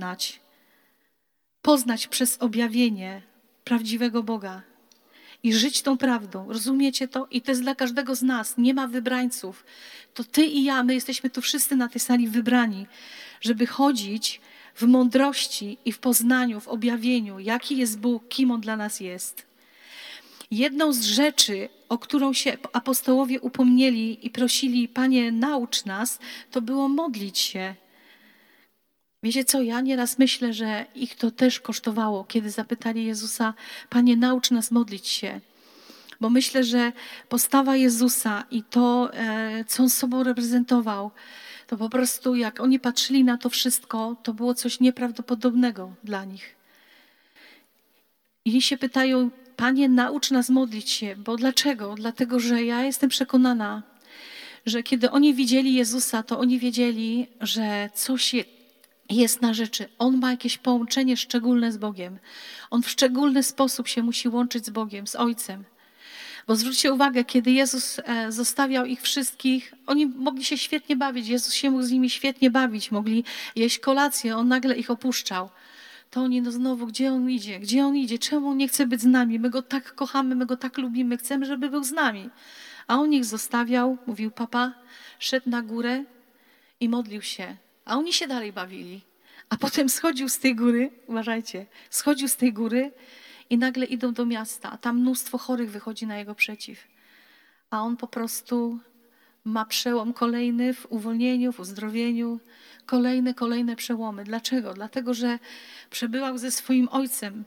poznać przez objawienie prawdziwego Boga i żyć tą prawdą. Rozumiecie to? I to jest dla każdego z nas. Nie ma wybrańców. To ty i ja, my jesteśmy tu wszyscy na tej sali wybrani, żeby chodzić w mądrości i w poznaniu, w objawieniu, jaki jest Bóg, kim On dla nas jest. Jedną z rzeczy, o którą się apostołowie upomnieli i prosili, Panie, naucz nas, to było modlić się. Wiecie co, ja nieraz myślę, że ich to też kosztowało, kiedy zapytali Jezusa, Panie, naucz nas modlić się. Bo myślę, że postawa Jezusa i to, co On sobą reprezentował, to po prostu jak oni patrzyli na to wszystko, to było coś nieprawdopodobnego dla nich. I się pytają, Panie, naucz nas modlić się. Bo dlaczego? Dlatego, że ja jestem przekonana, że kiedy oni widzieli Jezusa, to oni wiedzieli, że coś jest na rzeczy. On ma jakieś połączenie szczególne z Bogiem. On w szczególny sposób się musi łączyć z Bogiem, z Ojcem. Bo zwróćcie uwagę, kiedy Jezus zostawiał ich wszystkich, oni mogli się świetnie bawić. Jezus się mógł z nimi świetnie bawić. Mogli jeść kolację, On nagle ich opuszczał. To oni, no znowu, gdzie On idzie? Gdzie On idzie? Czemu On nie chce być z nami? My Go tak kochamy, my Go tak lubimy, chcemy, żeby był z nami. A On ich zostawiał, mówił papa, szedł na górę i modlił się. A oni się dalej bawili. A potem schodził z tej góry, uważajcie, schodził z tej góry i nagle idą do miasta, a tam mnóstwo chorych wychodzi na jego przeciw. A on po prostu ma przełom kolejny w uwolnieniu, w uzdrowieniu, kolejne przełomy. Dlaczego? Dlatego, że przebywał ze swoim Ojcem.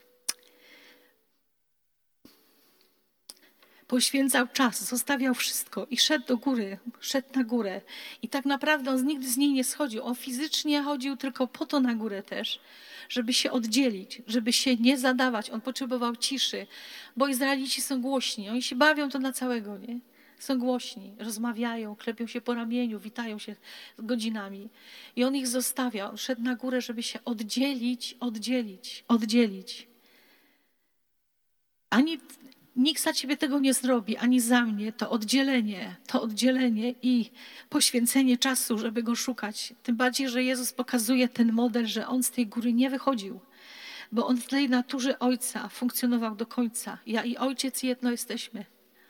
Poświęcał czas, zostawiał wszystko i szedł do góry, szedł na górę. I tak naprawdę on nigdy z niej nie schodził. On fizycznie chodził tylko po to na górę też, żeby się oddzielić, żeby się nie zadawać. On potrzebował ciszy, bo Izraelici są głośni. Oni się bawią to na całego, nie? Są głośni, rozmawiają, klepią się po ramieniu, witają się godzinami. I on ich zostawiał. On szedł na górę, żeby się oddzielić. Ani nikt za ciebie tego nie zrobi, ani za mnie. To oddzielenie i poświęcenie czasu, żeby Go szukać. Tym bardziej, że Jezus pokazuje ten model, że On z tej góry nie wychodził, bo On w tej naturze Ojca funkcjonował do końca. Ja i Ojciec jedno jesteśmy.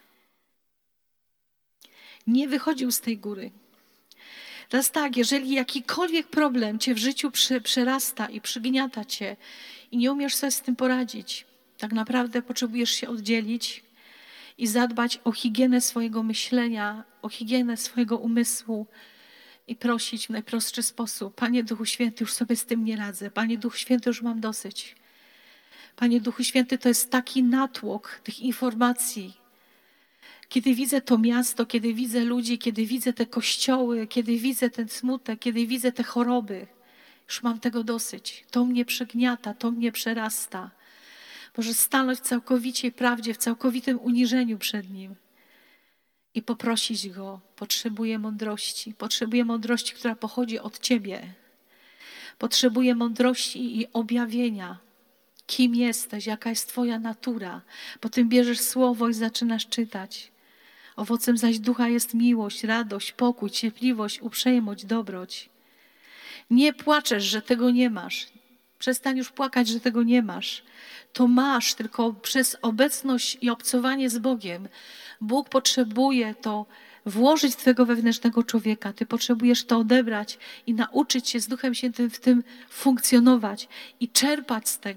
Nie wychodził z tej góry. Teraz tak, jeżeli jakikolwiek problem cię w życiu przerasta i przygniata cię i nie umiesz sobie z tym poradzić, tak naprawdę potrzebujesz się oddzielić i zadbać o higienę swojego myślenia, o higienę swojego umysłu i prosić w najprostszy sposób. Panie Duchu Święty, już sobie z tym nie radzę. Panie Duchu Święty, już mam dosyć. Panie Duchu Święty, to jest taki natłok tych informacji. Kiedy widzę to miasto, kiedy widzę ludzi, kiedy widzę te kościoły, kiedy widzę ten smutek, kiedy widzę te choroby, już mam tego dosyć. To mnie przygniata, to mnie przerasta. Może stanąć w całkowitej prawdzie, w całkowitym uniżeniu przed Nim i poprosić Go. Potrzebuję mądrości, która pochodzi od Ciebie. Potrzebuję mądrości i objawienia. Kim jesteś, jaka jest Twoja natura. Potem bierzesz słowo i zaczynasz czytać. Owocem zaś ducha jest miłość, radość, pokój, cierpliwość, uprzejmość, dobroć. Nie płaczesz, że tego nie masz. Przestań już płakać, że tego nie masz. To masz, tylko przez obecność i obcowanie z Bogiem. Bóg potrzebuje to włożyć w Twojego wewnętrznego człowieka. Ty potrzebujesz to odebrać i nauczyć się z Duchem Świętym w tym funkcjonować i czerpać z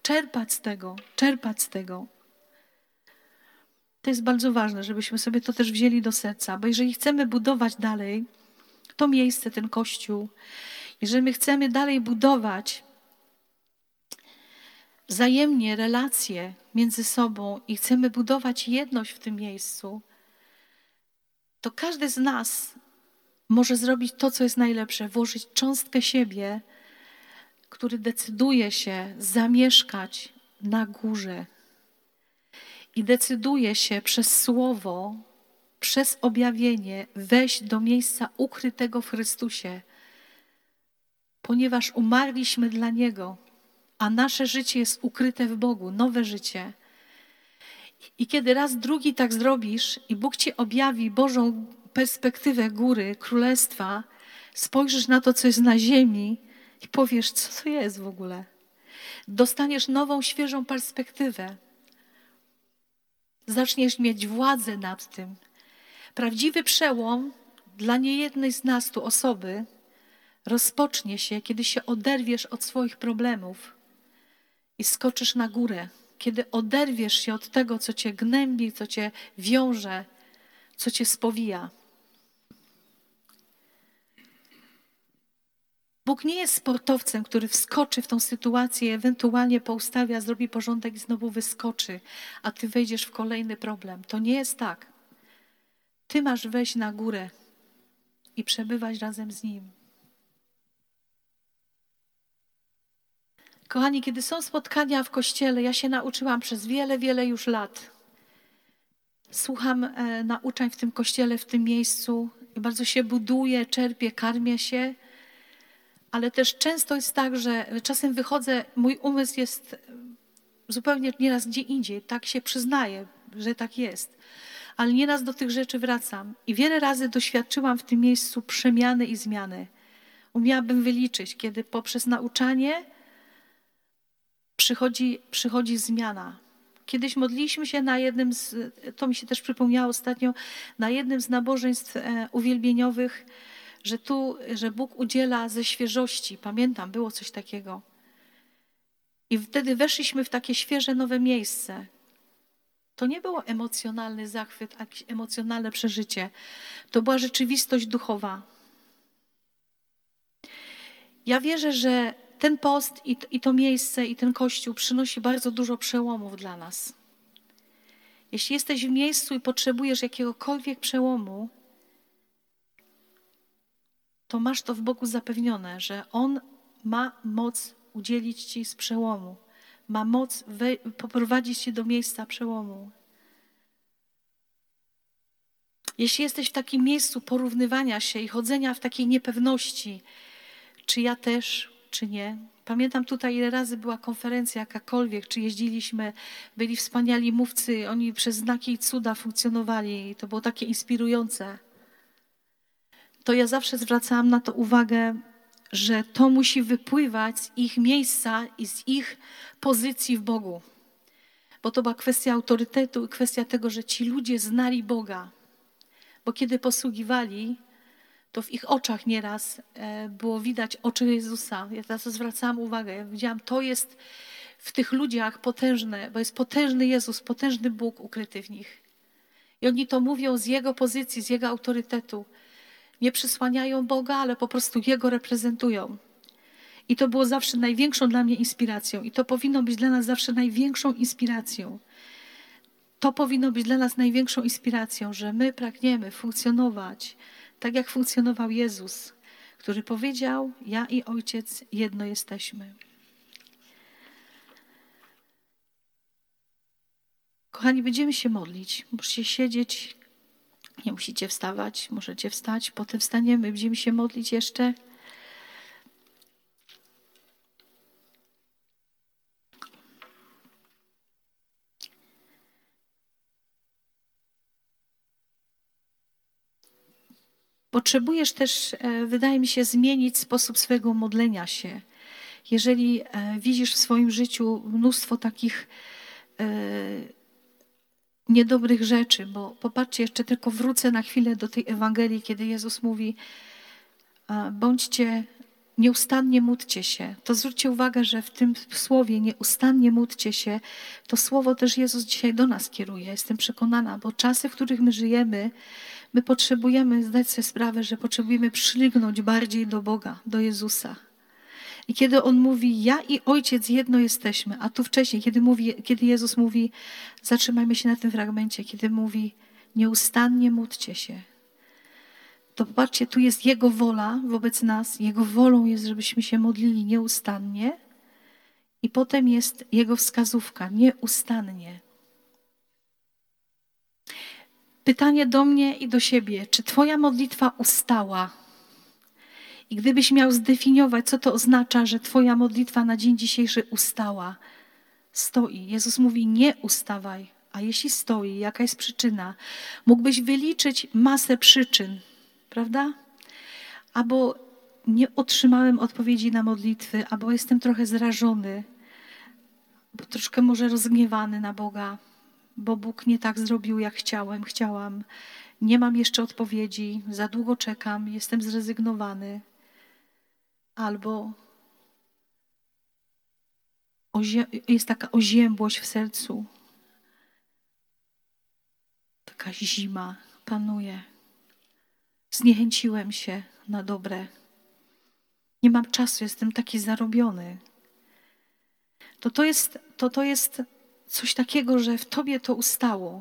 tego. To jest bardzo ważne, żebyśmy sobie to też wzięli do serca, bo jeżeli chcemy budować dalej to miejsce, ten Kościół, jeżeli my chcemy dalej budować wzajemnie relacje między sobą i chcemy budować jedność w tym miejscu, to każdy z nas może zrobić to, co jest najlepsze, włożyć cząstkę siebie, który decyduje się zamieszkać na górze i decyduje się przez słowo, przez objawienie wejść do miejsca ukrytego w Chrystusie, ponieważ umarliśmy dla Niego, a nasze życie jest ukryte w Bogu, nowe życie. I kiedy raz drugi tak zrobisz i Bóg ci objawi Bożą perspektywę góry, królestwa, spojrzysz na to, co jest na ziemi i powiesz, co to jest w ogóle. Dostaniesz nową, świeżą perspektywę. Zaczniesz mieć władzę nad tym. Prawdziwy przełom dla niejednej z nas tu osoby rozpocznie się, kiedy się oderwiesz od swoich problemów i skoczysz na górę. Kiedy oderwiesz się od tego, co cię gnębi, co cię wiąże, co cię spowija. Bóg nie jest sportowcem, który wskoczy w tą sytuację, ewentualnie poustawia, zrobi porządek i znowu wyskoczy, a ty wejdziesz w kolejny problem. To nie jest tak. Ty masz wejść na górę i przebywać razem z Nim. Kochani, kiedy są spotkania w Kościele, ja się nauczyłam przez wiele, wiele już lat. Słucham nauczań w tym Kościele, w tym miejscu i bardzo się buduję, czerpię, karmię się, ale też często jest tak, że czasem wychodzę, mój umysł jest zupełnie nieraz gdzie indziej, tak się przyznaję, że tak jest. Ale nieraz do tych rzeczy wracam i wiele razy doświadczyłam w tym miejscu przemiany i zmiany. Umiałabym wyliczyć, kiedy poprzez nauczanie przychodzi zmiana. Kiedyś modliliśmy się na jednym to mi się też przypomniało ostatnio, na jednym z nabożeństw uwielbieniowych, że Bóg udziela ze świeżości. Pamiętam, było coś takiego. I wtedy weszliśmy w takie świeże, nowe miejsce. To nie było emocjonalny zachwyt, jakieś emocjonalne przeżycie. To była rzeczywistość duchowa. Ja wierzę, że ten post i to miejsce i ten Kościół przynosi bardzo dużo przełomów dla nas. Jeśli jesteś w miejscu i potrzebujesz jakiegokolwiek przełomu, to masz to w Bogu zapewnione, że On ma moc udzielić ci z przełomu. Ma moc poprowadzić cię do miejsca przełomu. Jeśli jesteś w takim miejscu porównywania się i chodzenia w takiej niepewności, czy ja też, czy nie. Pamiętam tutaj, ile razy była konferencja jakakolwiek, czy jeździliśmy, byli wspaniali mówcy, oni przez znaki i cuda funkcjonowali i to było takie inspirujące. To ja zawsze zwracałam na to uwagę, że to musi wypływać z ich miejsca i z ich pozycji w Bogu. Bo to była kwestia autorytetu i kwestia tego, że ci ludzie znali Boga. Bo kiedy posługiwali, to w ich oczach nieraz było widać oczy Jezusa. Ja teraz zwracałam uwagę, ja widziałam, to jest w tych ludziach potężne, bo jest potężny Jezus, potężny Bóg ukryty w nich. I oni to mówią z Jego pozycji, z Jego autorytetu. Nie przysłaniają Boga, ale po prostu Jego reprezentują. I to było zawsze największą dla mnie inspiracją. I to powinno być dla nas zawsze największą inspiracją. To powinno być dla nas największą inspiracją, że my pragniemy funkcjonować tak, jak funkcjonował Jezus, który powiedział, ja i Ojciec jedno jesteśmy. Kochani, będziemy się modlić. Musicie siedzieć, nie musicie wstawać, możecie wstać, potem wstaniemy, będziemy się modlić jeszcze. Potrzebujesz też, wydaje mi się, zmienić sposób swojego modlenia się. Jeżeli widzisz w swoim życiu mnóstwo takich niedobrych rzeczy, bo popatrzcie, jeszcze tylko wrócę na chwilę do tej Ewangelii, kiedy Jezus mówi, bądźcie, nieustannie módlcie się. To zwróćcie uwagę, że w tym słowie nieustannie módlcie się, to słowo też Jezus dzisiaj do nas kieruje. Jestem przekonana, bo czasy, w których my żyjemy, my potrzebujemy zdać sobie sprawę, że potrzebujemy przylgnąć bardziej do Boga, do Jezusa. I kiedy On mówi, ja i Ojciec jedno jesteśmy, a tu wcześniej, kiedy Jezus mówi, zatrzymajmy się na tym fragmencie, kiedy mówi, nieustannie módlcie się. to popatrzcie, tu jest Jego wola wobec nas. Jego wolą jest, żebyśmy się modlili nieustannie. I potem jest Jego wskazówka, nieustannie. Pytanie do mnie i do siebie, czy Twoja modlitwa ustała? I gdybyś miał zdefiniować, co to oznacza, że Twoja modlitwa na dzień dzisiejszy ustała, stoi. Jezus mówi, nie ustawaj. A jeśli stoi, jaka jest przyczyna? Mógłbyś wyliczyć masę przyczyn, prawda? Albo nie otrzymałem odpowiedzi na modlitwy, albo jestem trochę zrażony, bo troszkę może rozgniewany na Boga, bo Bóg nie tak zrobił, jak chciałam. Nie mam jeszcze odpowiedzi, za długo czekam, jestem zrezygnowany. Albo jest taka oziębłość w sercu. Taka zima panuje. Zniechęciłem się na dobre. Nie mam czasu, jestem taki zarobiony. To jest coś takiego, że w Tobie to ustało.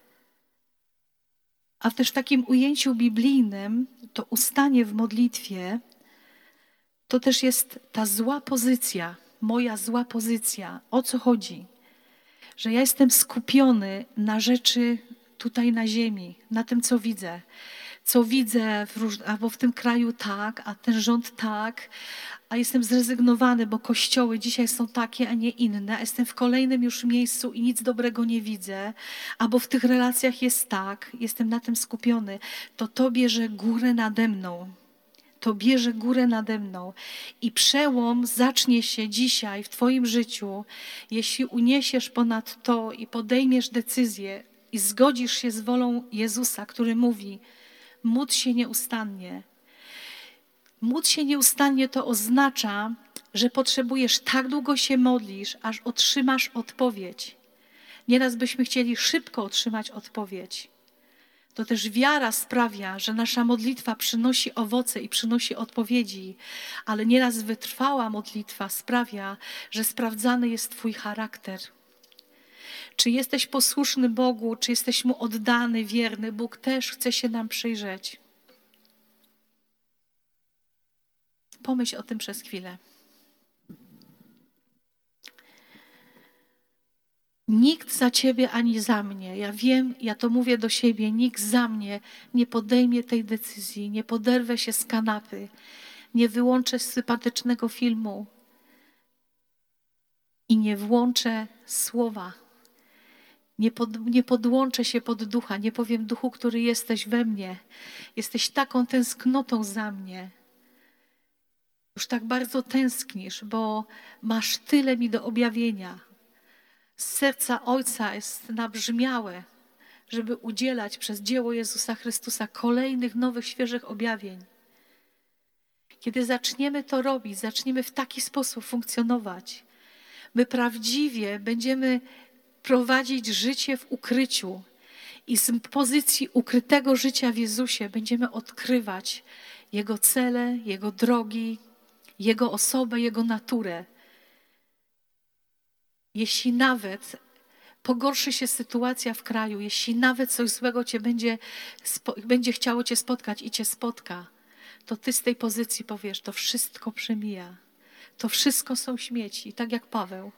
A też w takim ujęciu biblijnym to ustanie w modlitwie to też jest ta zła pozycja, moja zła pozycja. O co chodzi? Że ja jestem skupiony na rzeczy tutaj na ziemi, na tym, co widzę. Co widzę albo w tym kraju tak, a ten rząd tak, a jestem zrezygnowany, bo kościoły dzisiaj są takie, a nie inne, a jestem w kolejnym już miejscu i nic dobrego nie widzę, albo w tych relacjach jest tak, jestem na tym skupiony, to bierze górę nade mną. To bierze górę nade mną. I przełom zacznie się dzisiaj w Twoim życiu, jeśli uniesiesz ponad to i podejmiesz decyzję i zgodzisz się z wolą Jezusa, który mówi, módl się nieustannie. Módl się nieustannie to oznacza, że potrzebujesz tak długo się modlisz, aż otrzymasz odpowiedź. Nieraz byśmy chcieli szybko otrzymać odpowiedź. To też wiara sprawia, że nasza modlitwa przynosi owoce i przynosi odpowiedzi, ale nieraz wytrwała modlitwa sprawia, że sprawdzany jest Twój charakter. Czy jesteś posłuszny Bogu, czy jesteś Mu oddany, wierny? Bóg też chce się nam przyjrzeć. Pomyśl o tym przez chwilę. Nikt za Ciebie ani za mnie, ja wiem, ja to mówię do siebie, nikt za mnie nie podejmie tej decyzji, nie poderwę się z kanapy, nie wyłączę sympatycznego filmu i nie włączę słowa. Nie podłączę się pod ducha, nie powiem duchu, który jesteś we mnie. Jesteś taką tęsknotą za mnie. Już tak bardzo tęsknisz, bo masz tyle mi do objawienia. Z serca Ojca jest nabrzmiałe, żeby udzielać przez dzieło Jezusa Chrystusa kolejnych, nowych, świeżych objawień. Kiedy zaczniemy to robić, zaczniemy w taki sposób funkcjonować, my prawdziwie będziemy prowadzić życie w ukryciu i z pozycji ukrytego życia w Jezusie będziemy odkrywać Jego cele, Jego drogi, Jego osobę, Jego naturę. Jeśli nawet pogorszy się sytuacja w kraju, jeśli nawet coś złego będzie chciało Cię spotkać i Cię spotka, to Ty z tej pozycji powiesz, to wszystko przemija. To wszystko są śmieci, tak jak Paweł.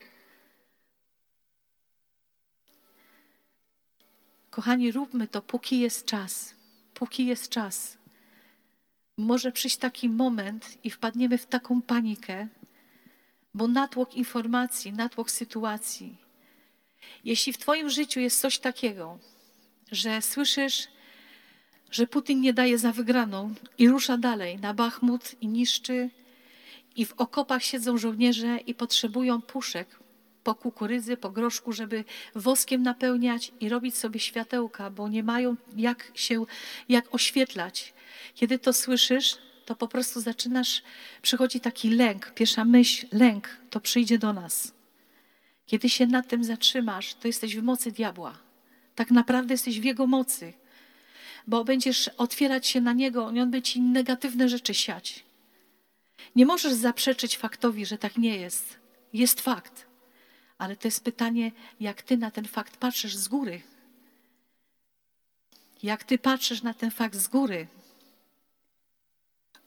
Kochani, róbmy to, póki jest czas. Póki jest czas. Może przyjść taki moment i wpadniemy w taką panikę, bo natłok informacji, natłok sytuacji. Jeśli w Twoim życiu jest coś takiego, że słyszysz, że Putin nie daje za wygraną i rusza dalej na Bachmut i niszczy, i w okopach siedzą żołnierze i potrzebują puszek po kukurydzy, po groszku, żeby woskiem napełniać i robić sobie światełka, bo nie mają jak oświetlać. Kiedy to słyszysz, to po prostu przychodzi taki lęk, pierwsza myśl, lęk, to przyjdzie do nas. Kiedy się nad tym zatrzymasz, to jesteś w mocy diabła. Tak naprawdę jesteś w jego mocy, bo będziesz otwierać się na niego i on będzie ci negatywne rzeczy siać. Nie możesz zaprzeczyć faktowi, że tak nie jest. Jest fakt. Ale to jest pytanie, jak ty na ten fakt patrzysz z góry. Jak ty patrzysz na ten fakt z góry.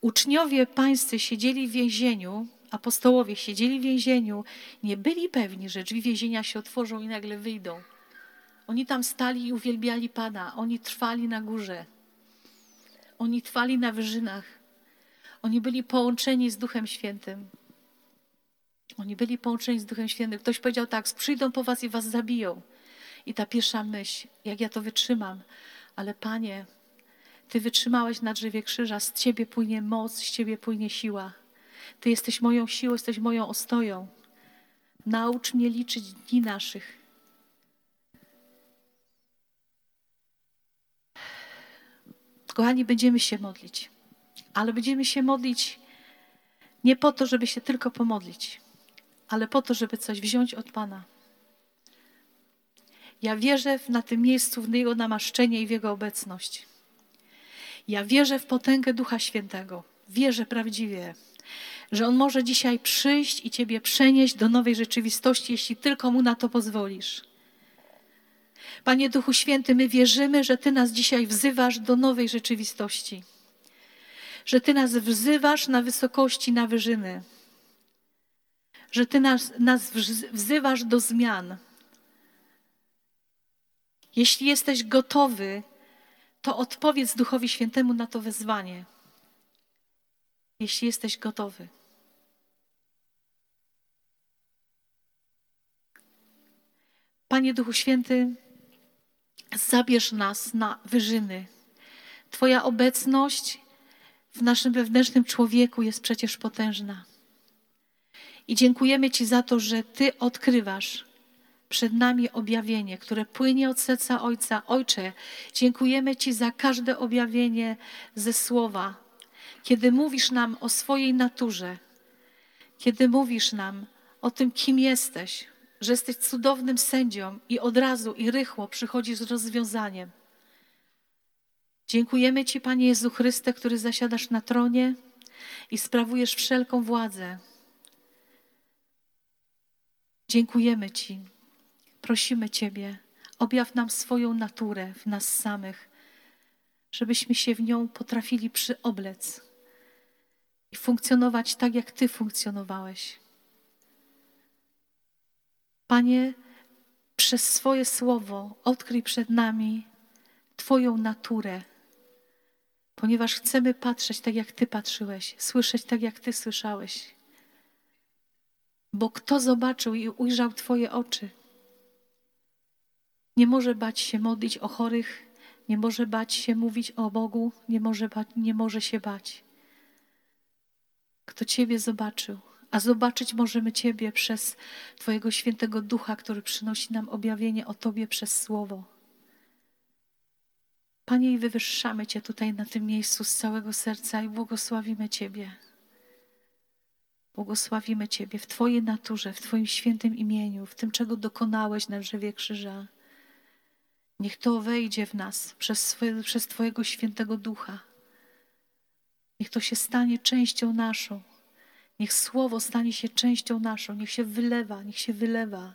uczniowie pańscy siedzieli w więzieniu, apostołowie siedzieli w więzieniu, nie byli pewni, że drzwi więzienia się otworzą i nagle wyjdą. Oni tam stali i uwielbiali Pana. Oni trwali na górze. Oni trwali na wyżynach. Oni byli połączeni z Duchem Świętym. Oni byli połączeni z Duchem Świętym. Ktoś powiedział tak, przyjdą po was i was zabiją. I ta pierwsza myśl, jak ja to wytrzymam. Ale Panie, Ty wytrzymałeś na drzewie krzyża. Z Ciebie płynie moc, z Ciebie płynie siła. Ty jesteś moją siłą, jesteś moją ostoją. Naucz mnie liczyć dni naszych. Kochani, będziemy się modlić. Ale będziemy się modlić nie po to, żeby się tylko pomodlić, ale po to, żeby coś wziąć od Pana. Ja wierzę na tym miejscu w Jego namaszczenie i w Jego obecność. Ja wierzę w potęgę Ducha Świętego. Wierzę prawdziwie, że On może dzisiaj przyjść i Ciebie przenieść do nowej rzeczywistości, jeśli tylko Mu na to pozwolisz. Panie Duchu Święty, my wierzymy, że Ty nas dzisiaj wzywasz do nowej rzeczywistości. Że Ty nas wzywasz na wysokości, na wyżyny. Że Ty nas wzywasz do zmian. Jeśli jesteś gotowy, to odpowiedz Duchowi Świętemu na to wezwanie. Jeśli jesteś gotowy. Panie Duchu Święty, zabierz nas na wyżyny. Twoja obecność w naszym wewnętrznym człowieku jest przecież potężna. I dziękujemy Ci za to, że Ty odkrywasz przed nami objawienie, które płynie od serca Ojca. Ojcze, dziękujemy Ci za każde objawienie ze Słowa. Kiedy mówisz nam o swojej naturze, kiedy mówisz nam o tym, kim jesteś, że jesteś cudownym sędzią i od razu i rychło przychodzisz z rozwiązaniem. Dziękujemy Ci, Panie Jezu Chryste, który zasiadasz na tronie i sprawujesz wszelką władzę. Dziękujemy Ci. Prosimy Ciebie, objaw nam swoją naturę w nas samych, żebyśmy się w nią potrafili przyoblec i funkcjonować tak, jak Ty funkcjonowałeś. Panie, przez swoje słowo odkryj przed nami Twoją naturę, ponieważ chcemy patrzeć tak, jak Ty patrzyłeś, słyszeć tak, jak Ty słyszałeś. Bo kto zobaczył i ujrzał Twoje oczy, nie może bać się modlić o chorych, nie może bać się mówić o Bogu, nie może się bać. Kto Ciebie zobaczył, a zobaczyć możemy Ciebie przez Twojego Świętego Ducha, który przynosi nam objawienie o Tobie przez Słowo. Panie, i wywyższamy Cię tutaj na tym miejscu z całego serca i błogosławimy Ciebie. Błogosławimy Ciebie w Twojej naturze, w Twoim świętym imieniu, w tym, czego dokonałeś na drzewie krzyża. Niech to wejdzie w nas przez Twojego Świętego Ducha. Niech to się stanie częścią naszą. Niech Słowo stanie się częścią naszą. Niech się wylewa, niech się wylewa.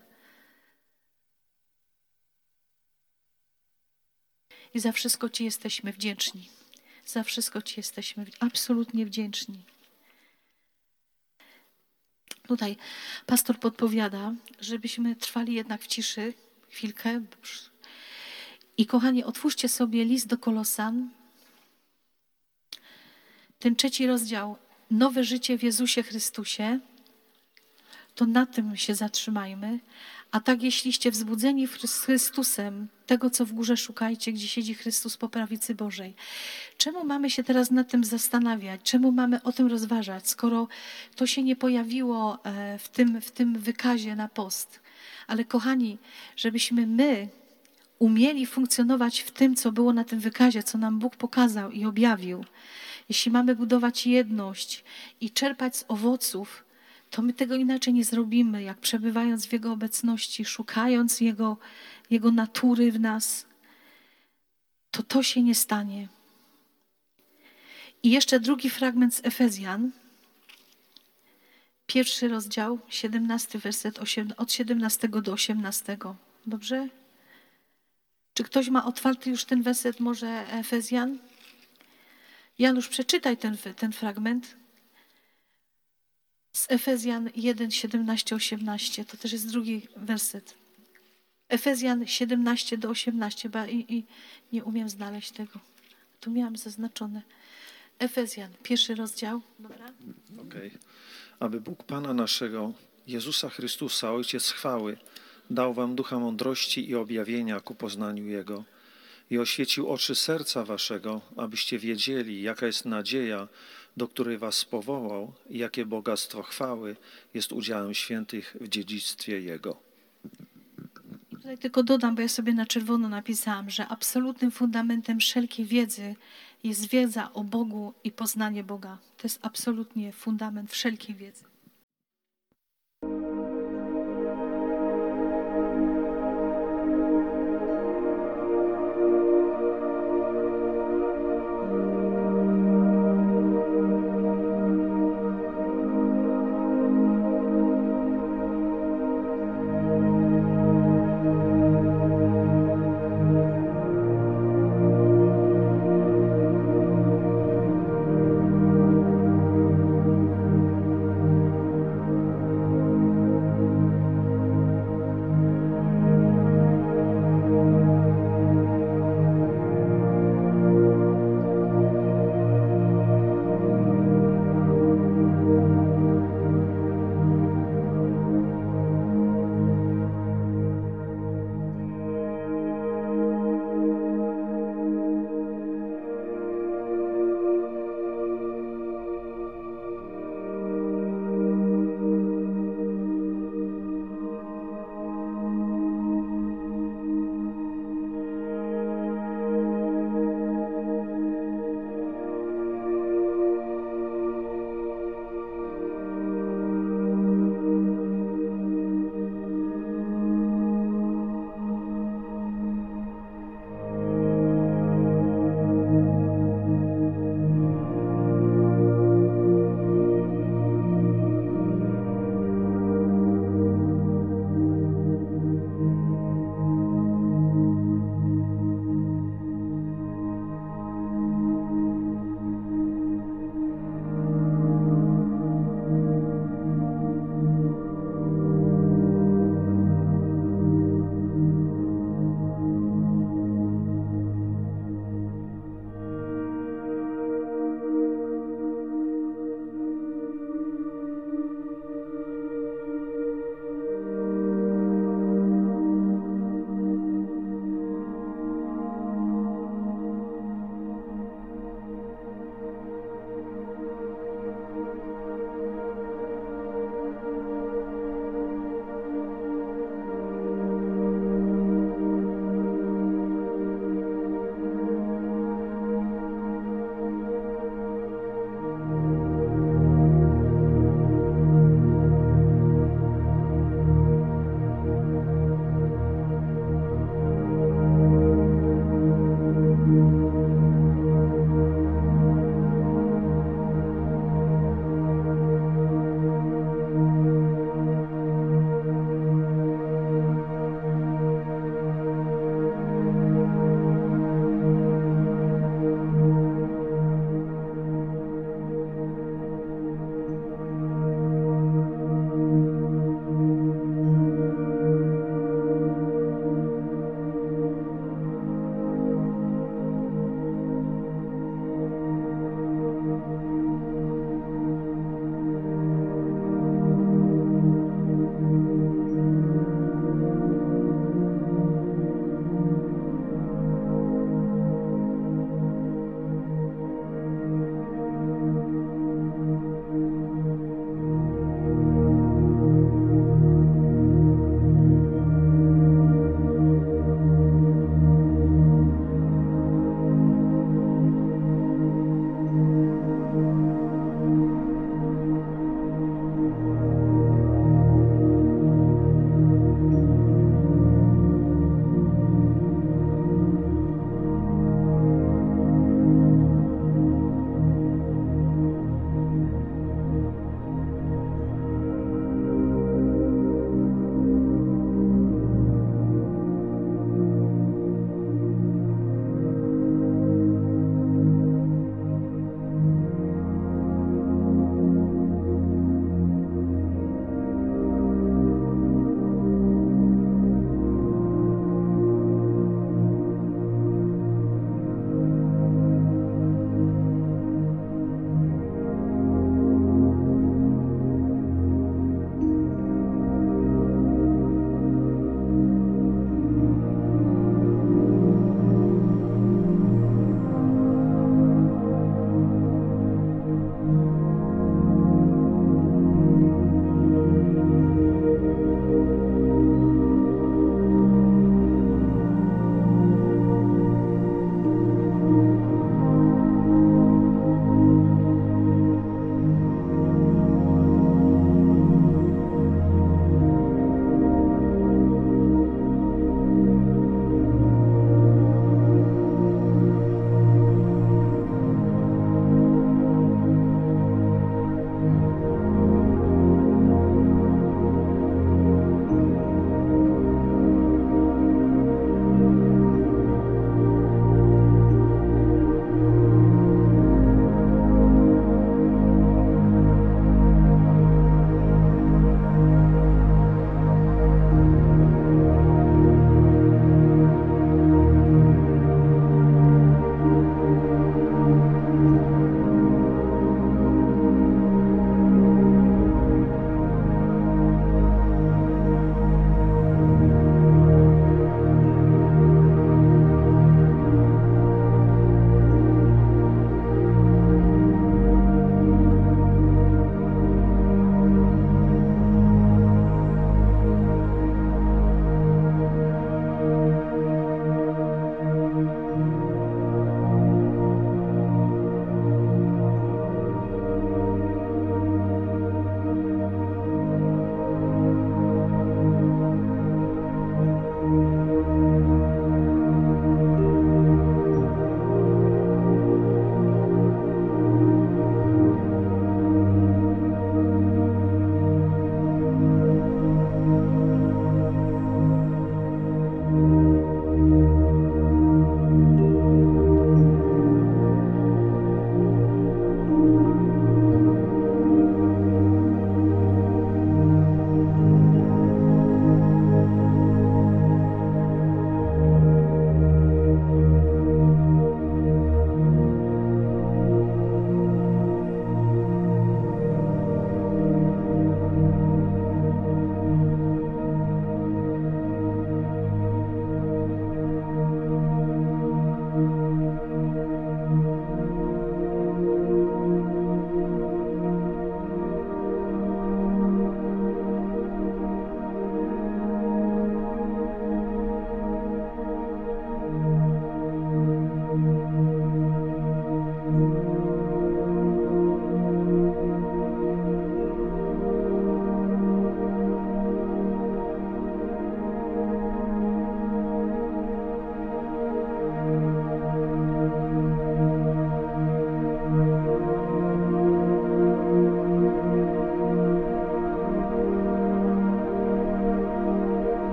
I za wszystko Ci jesteśmy wdzięczni. Za wszystko Ci jesteśmy absolutnie wdzięczni. Tutaj pastor podpowiada, żebyśmy trwali jednak w ciszy chwilkę. I kochani, otwórzcie sobie list do Kolosan. Ten 3 rozdział, nowe życie w Jezusie Chrystusie. To na tym się zatrzymajmy. A tak jeśliście wzbudzeni z Chrystusem, tego co w górze szukajcie, gdzie siedzi Chrystus po prawicy Bożej. Czemu mamy się teraz nad tym zastanawiać? Czemu mamy o tym rozważać, skoro to się nie pojawiło w tym wykazie na post? Ale kochani, żebyśmy my umieli funkcjonować w tym, co było na tym wykazie, co nam Bóg pokazał i objawił. Jeśli mamy budować jedność i czerpać z owoców, to my tego inaczej nie zrobimy, jak przebywając w Jego obecności, szukając Jego natury w nas, to się nie stanie. I jeszcze drugi fragment z Efezjan, 1 rozdział, 17 werset, od 17 do 18. Dobrze? Czy ktoś ma otwarty już ten werset może Efezjan? Janusz, przeczytaj ten fragment z Efezjan 1, 17, 18. To też jest drugi werset. Efezjan 17 do 18, bo i nie umiem znaleźć tego. Tu miałam zaznaczone. Efezjan, 1 rozdział. Dobra. Okej. Aby Bóg Pana naszego, Jezusa Chrystusa, Ojciec chwały, dał wam ducha mądrości i objawienia ku poznaniu Jego i oświecił oczy serca waszego, abyście wiedzieli, jaka jest nadzieja, do której was powołał i jakie bogactwo chwały jest udziałem świętych w dziedzictwie Jego. Tutaj tylko dodam, bo ja sobie na czerwono napisałam, że absolutnym fundamentem wszelkiej wiedzy jest wiedza o Bogu i poznanie Boga. To jest absolutnie fundament wszelkiej wiedzy.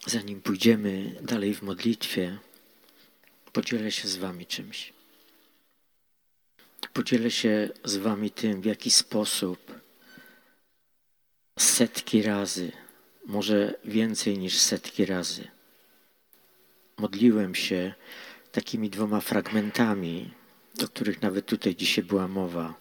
Zanim pójdziemy dalej w modlitwie, podzielę się z wami czymś. Podzielę się z wami tym, w jaki sposób setki razy, może więcej niż setki razy, modliłem się takimi 2 fragmentami, o których nawet tutaj dzisiaj była mowa.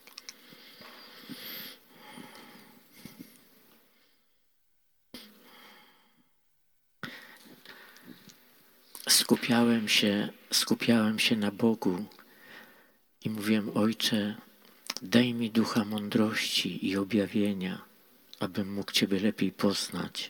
Skupiałem się na Bogu i mówiłem: Ojcze, daj mi ducha mądrości i objawienia, abym mógł Ciebie lepiej poznać.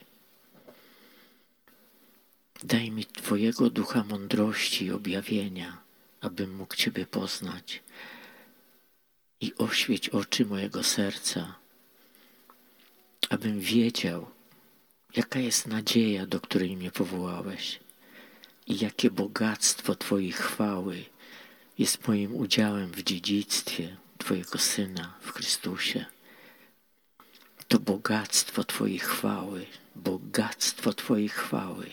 Daj mi Twojego ducha mądrości i objawienia, abym mógł Ciebie poznać. I oświeć oczy mojego serca, abym wiedział, jaka jest nadzieja, do której mnie powołałeś i jakie bogactwo Twojej chwały jest moim udziałem w dziedzictwie Twojego Syna w Chrystusie. To bogactwo Twojej chwały, bogactwo Twojej chwały.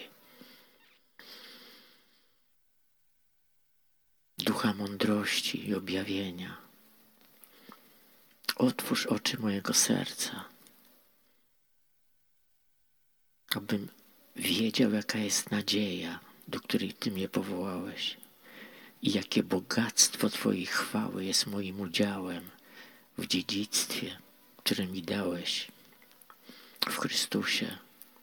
Ducha mądrości i objawienia. Otwórz oczy mojego serca, abym wiedział, jaka jest nadzieja, do której Ty mnie powołałeś i jakie bogactwo Twojej chwały jest moim udziałem w dziedzictwie, które mi dałeś w Chrystusie.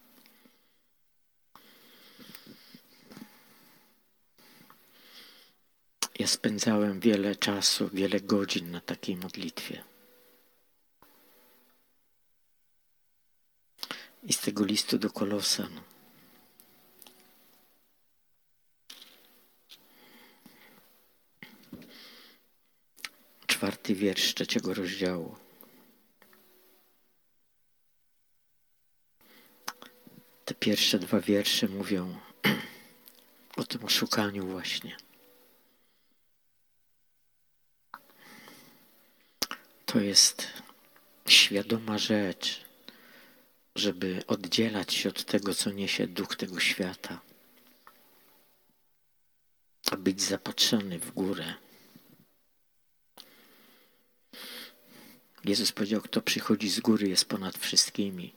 Ja spędzałem wiele czasu, wiele godzin na takiej modlitwie. I z tego listu do Kolosan. Czwarty wiersz 3 rozdziału. Te pierwsze 2 wiersze mówią o tym oszukaniu właśnie. To jest świadoma rzecz, żeby oddzielać się od tego, co niesie duch tego świata, a być zapatrzony w górę. Jezus powiedział: kto przychodzi z góry, jest ponad wszystkimi.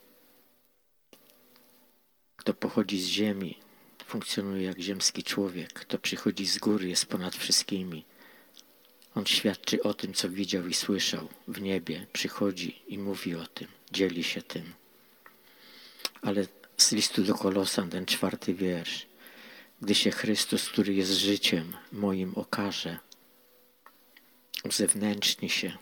Kto pochodzi z ziemi, funkcjonuje jak ziemski człowiek. Kto przychodzi z góry, jest ponad wszystkimi. On świadczy o tym, co widział i słyszał w niebie. Przychodzi i mówi o tym, dzieli się tym. Ale z listu do Kolosan, ten 4 wiersz. Gdy się Chrystus, który jest życiem moim, okaże, uzewnętrzni się,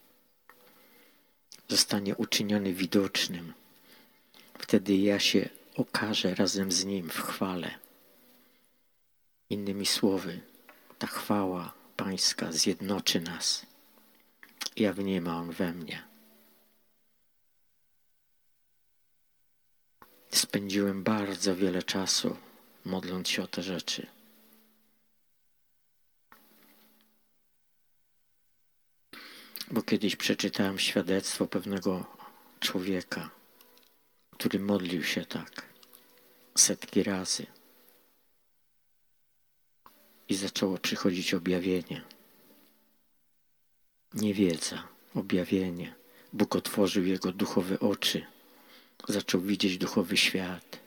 zostanie uczyniony widocznym. Wtedy ja się okażę razem z Nim w chwale. Innymi słowy, ta chwała Pańska zjednoczy nas. Ja w nim, a On we mnie. Spędziłem bardzo wiele czasu modląc się o te rzeczy. Bo kiedyś przeczytałem świadectwo pewnego człowieka, który modlił się tak setki razy. I zaczęło przychodzić objawienie. Nie wiedza, objawienie. Bóg otworzył jego duchowe oczy. Zaczął widzieć duchowy świat.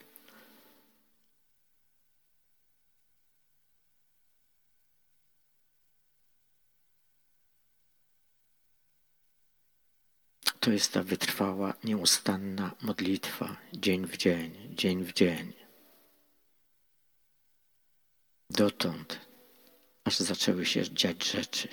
To jest ta wytrwała, nieustanna modlitwa, dzień w dzień, dzień w dzień. Dotąd, aż zaczęły się dziać rzeczy.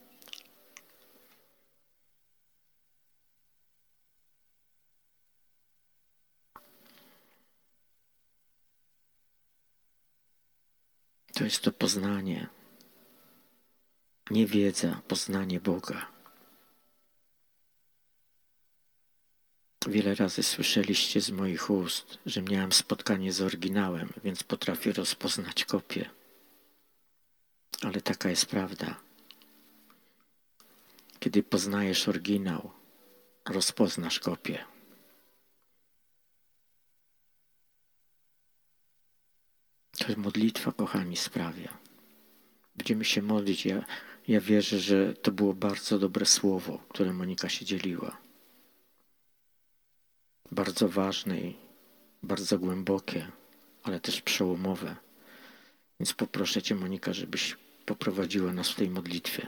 To jest to poznanie, nie wiedza, poznanie Boga. Wiele razy słyszeliście z moich ust, że miałem spotkanie z oryginałem, więc potrafię rozpoznać kopię. Ale taka jest prawda. Kiedy poznajesz oryginał, rozpoznasz kopię. nasza modlitwa, kochani, sprawia. Będziemy się modlić. Ja wierzę, że to było bardzo dobre słowo, które Monika się dzieliła. Bardzo ważne i bardzo głębokie, ale też przełomowe. Więc poproszę Cię, Monika, żebyś poprowadziła nas w tej modlitwie.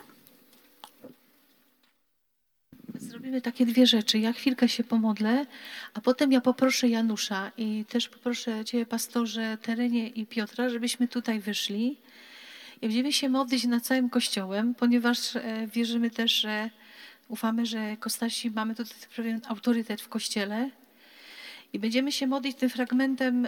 Zrobimy takie dwie rzeczy. Ja chwilkę się pomodlę, a potem ja poproszę Janusza i też poproszę Ciebie, pastorze Terenie i Piotra, żebyśmy tutaj wyszli. I będziemy się modlić nad całym Kościołem, ponieważ wierzymy też, że ufamy, że jako starsi mamy tutaj pewien autorytet w Kościele. I będziemy się modlić tym fragmentem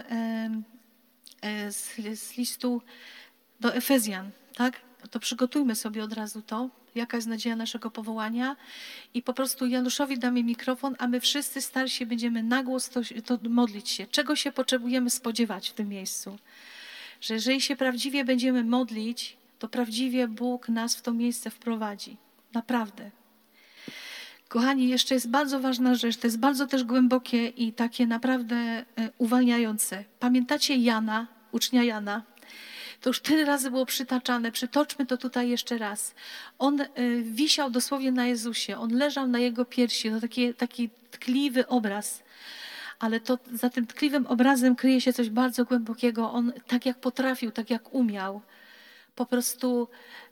z listu do Efezjan, tak? To przygotujmy sobie od razu to, jaka jest nadzieja naszego powołania i po prostu Januszowi damy mikrofon, a my wszyscy starsi będziemy na głos to modlić się. Czego się potrzebujemy spodziewać w tym miejscu? Że jeżeli się prawdziwie będziemy modlić, to prawdziwie Bóg nas w to miejsce wprowadzi. Naprawdę. Kochani, jeszcze jest bardzo ważna rzecz, to jest bardzo też głębokie i takie naprawdę uwalniające. Pamiętacie Jana, ucznia Jana? To już tyle razy było przytaczane, przytoczmy to tutaj jeszcze raz. On wisiał dosłownie na Jezusie, on leżał na Jego piersi, to taki tkliwy obraz. Ale to za tym tkliwym obrazem kryje się coś bardzo głębokiego. On tak jak potrafił, tak jak umiał, po prostu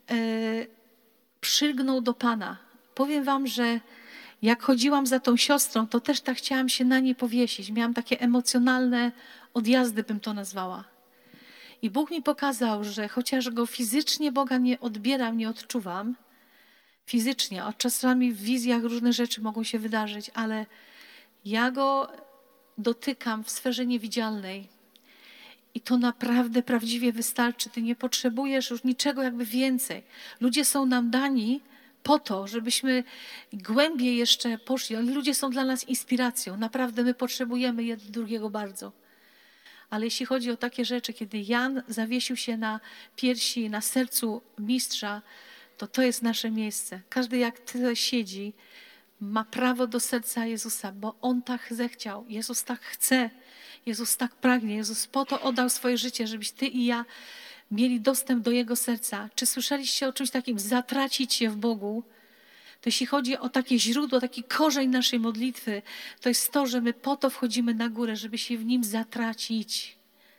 przylgnął do Pana. Powiem wam, że jak chodziłam za tą siostrą, to też tak chciałam się na niej powiesić. Miałam takie emocjonalne odjazdy, bym to nazwała. I Bóg mi pokazał, że chociaż Go fizycznie Boga nie odbieram, nie odczuwam, fizycznie, a czasami w wizjach różne rzeczy mogą się wydarzyć, ale ja Go dotykam w sferze niewidzialnej. I to naprawdę prawdziwie wystarczy. Ty nie potrzebujesz już niczego jakby więcej. Ludzie są nam dani po to, żebyśmy głębiej jeszcze poszli. Ludzie są dla nas inspiracją. Naprawdę my potrzebujemy jeden drugiego bardzo. Ale jeśli chodzi o takie rzeczy, kiedy Jan zawiesił się na piersi, na sercu mistrza, to jest nasze miejsce. Każdy jak tyle siedzi, ma prawo do serca Jezusa, bo On tak zechciał. Jezus tak chce. Jezus tak pragnie. Jezus po to oddał swoje życie, żebyś ty i ja mieli dostęp do Jego serca. Czy słyszeliście o czymś takim? Zatracić się w Bogu. To jeśli chodzi o takie źródło, taki korzeń naszej modlitwy, to jest to, że my po to wchodzimy na górę, żeby się w Nim zatracić.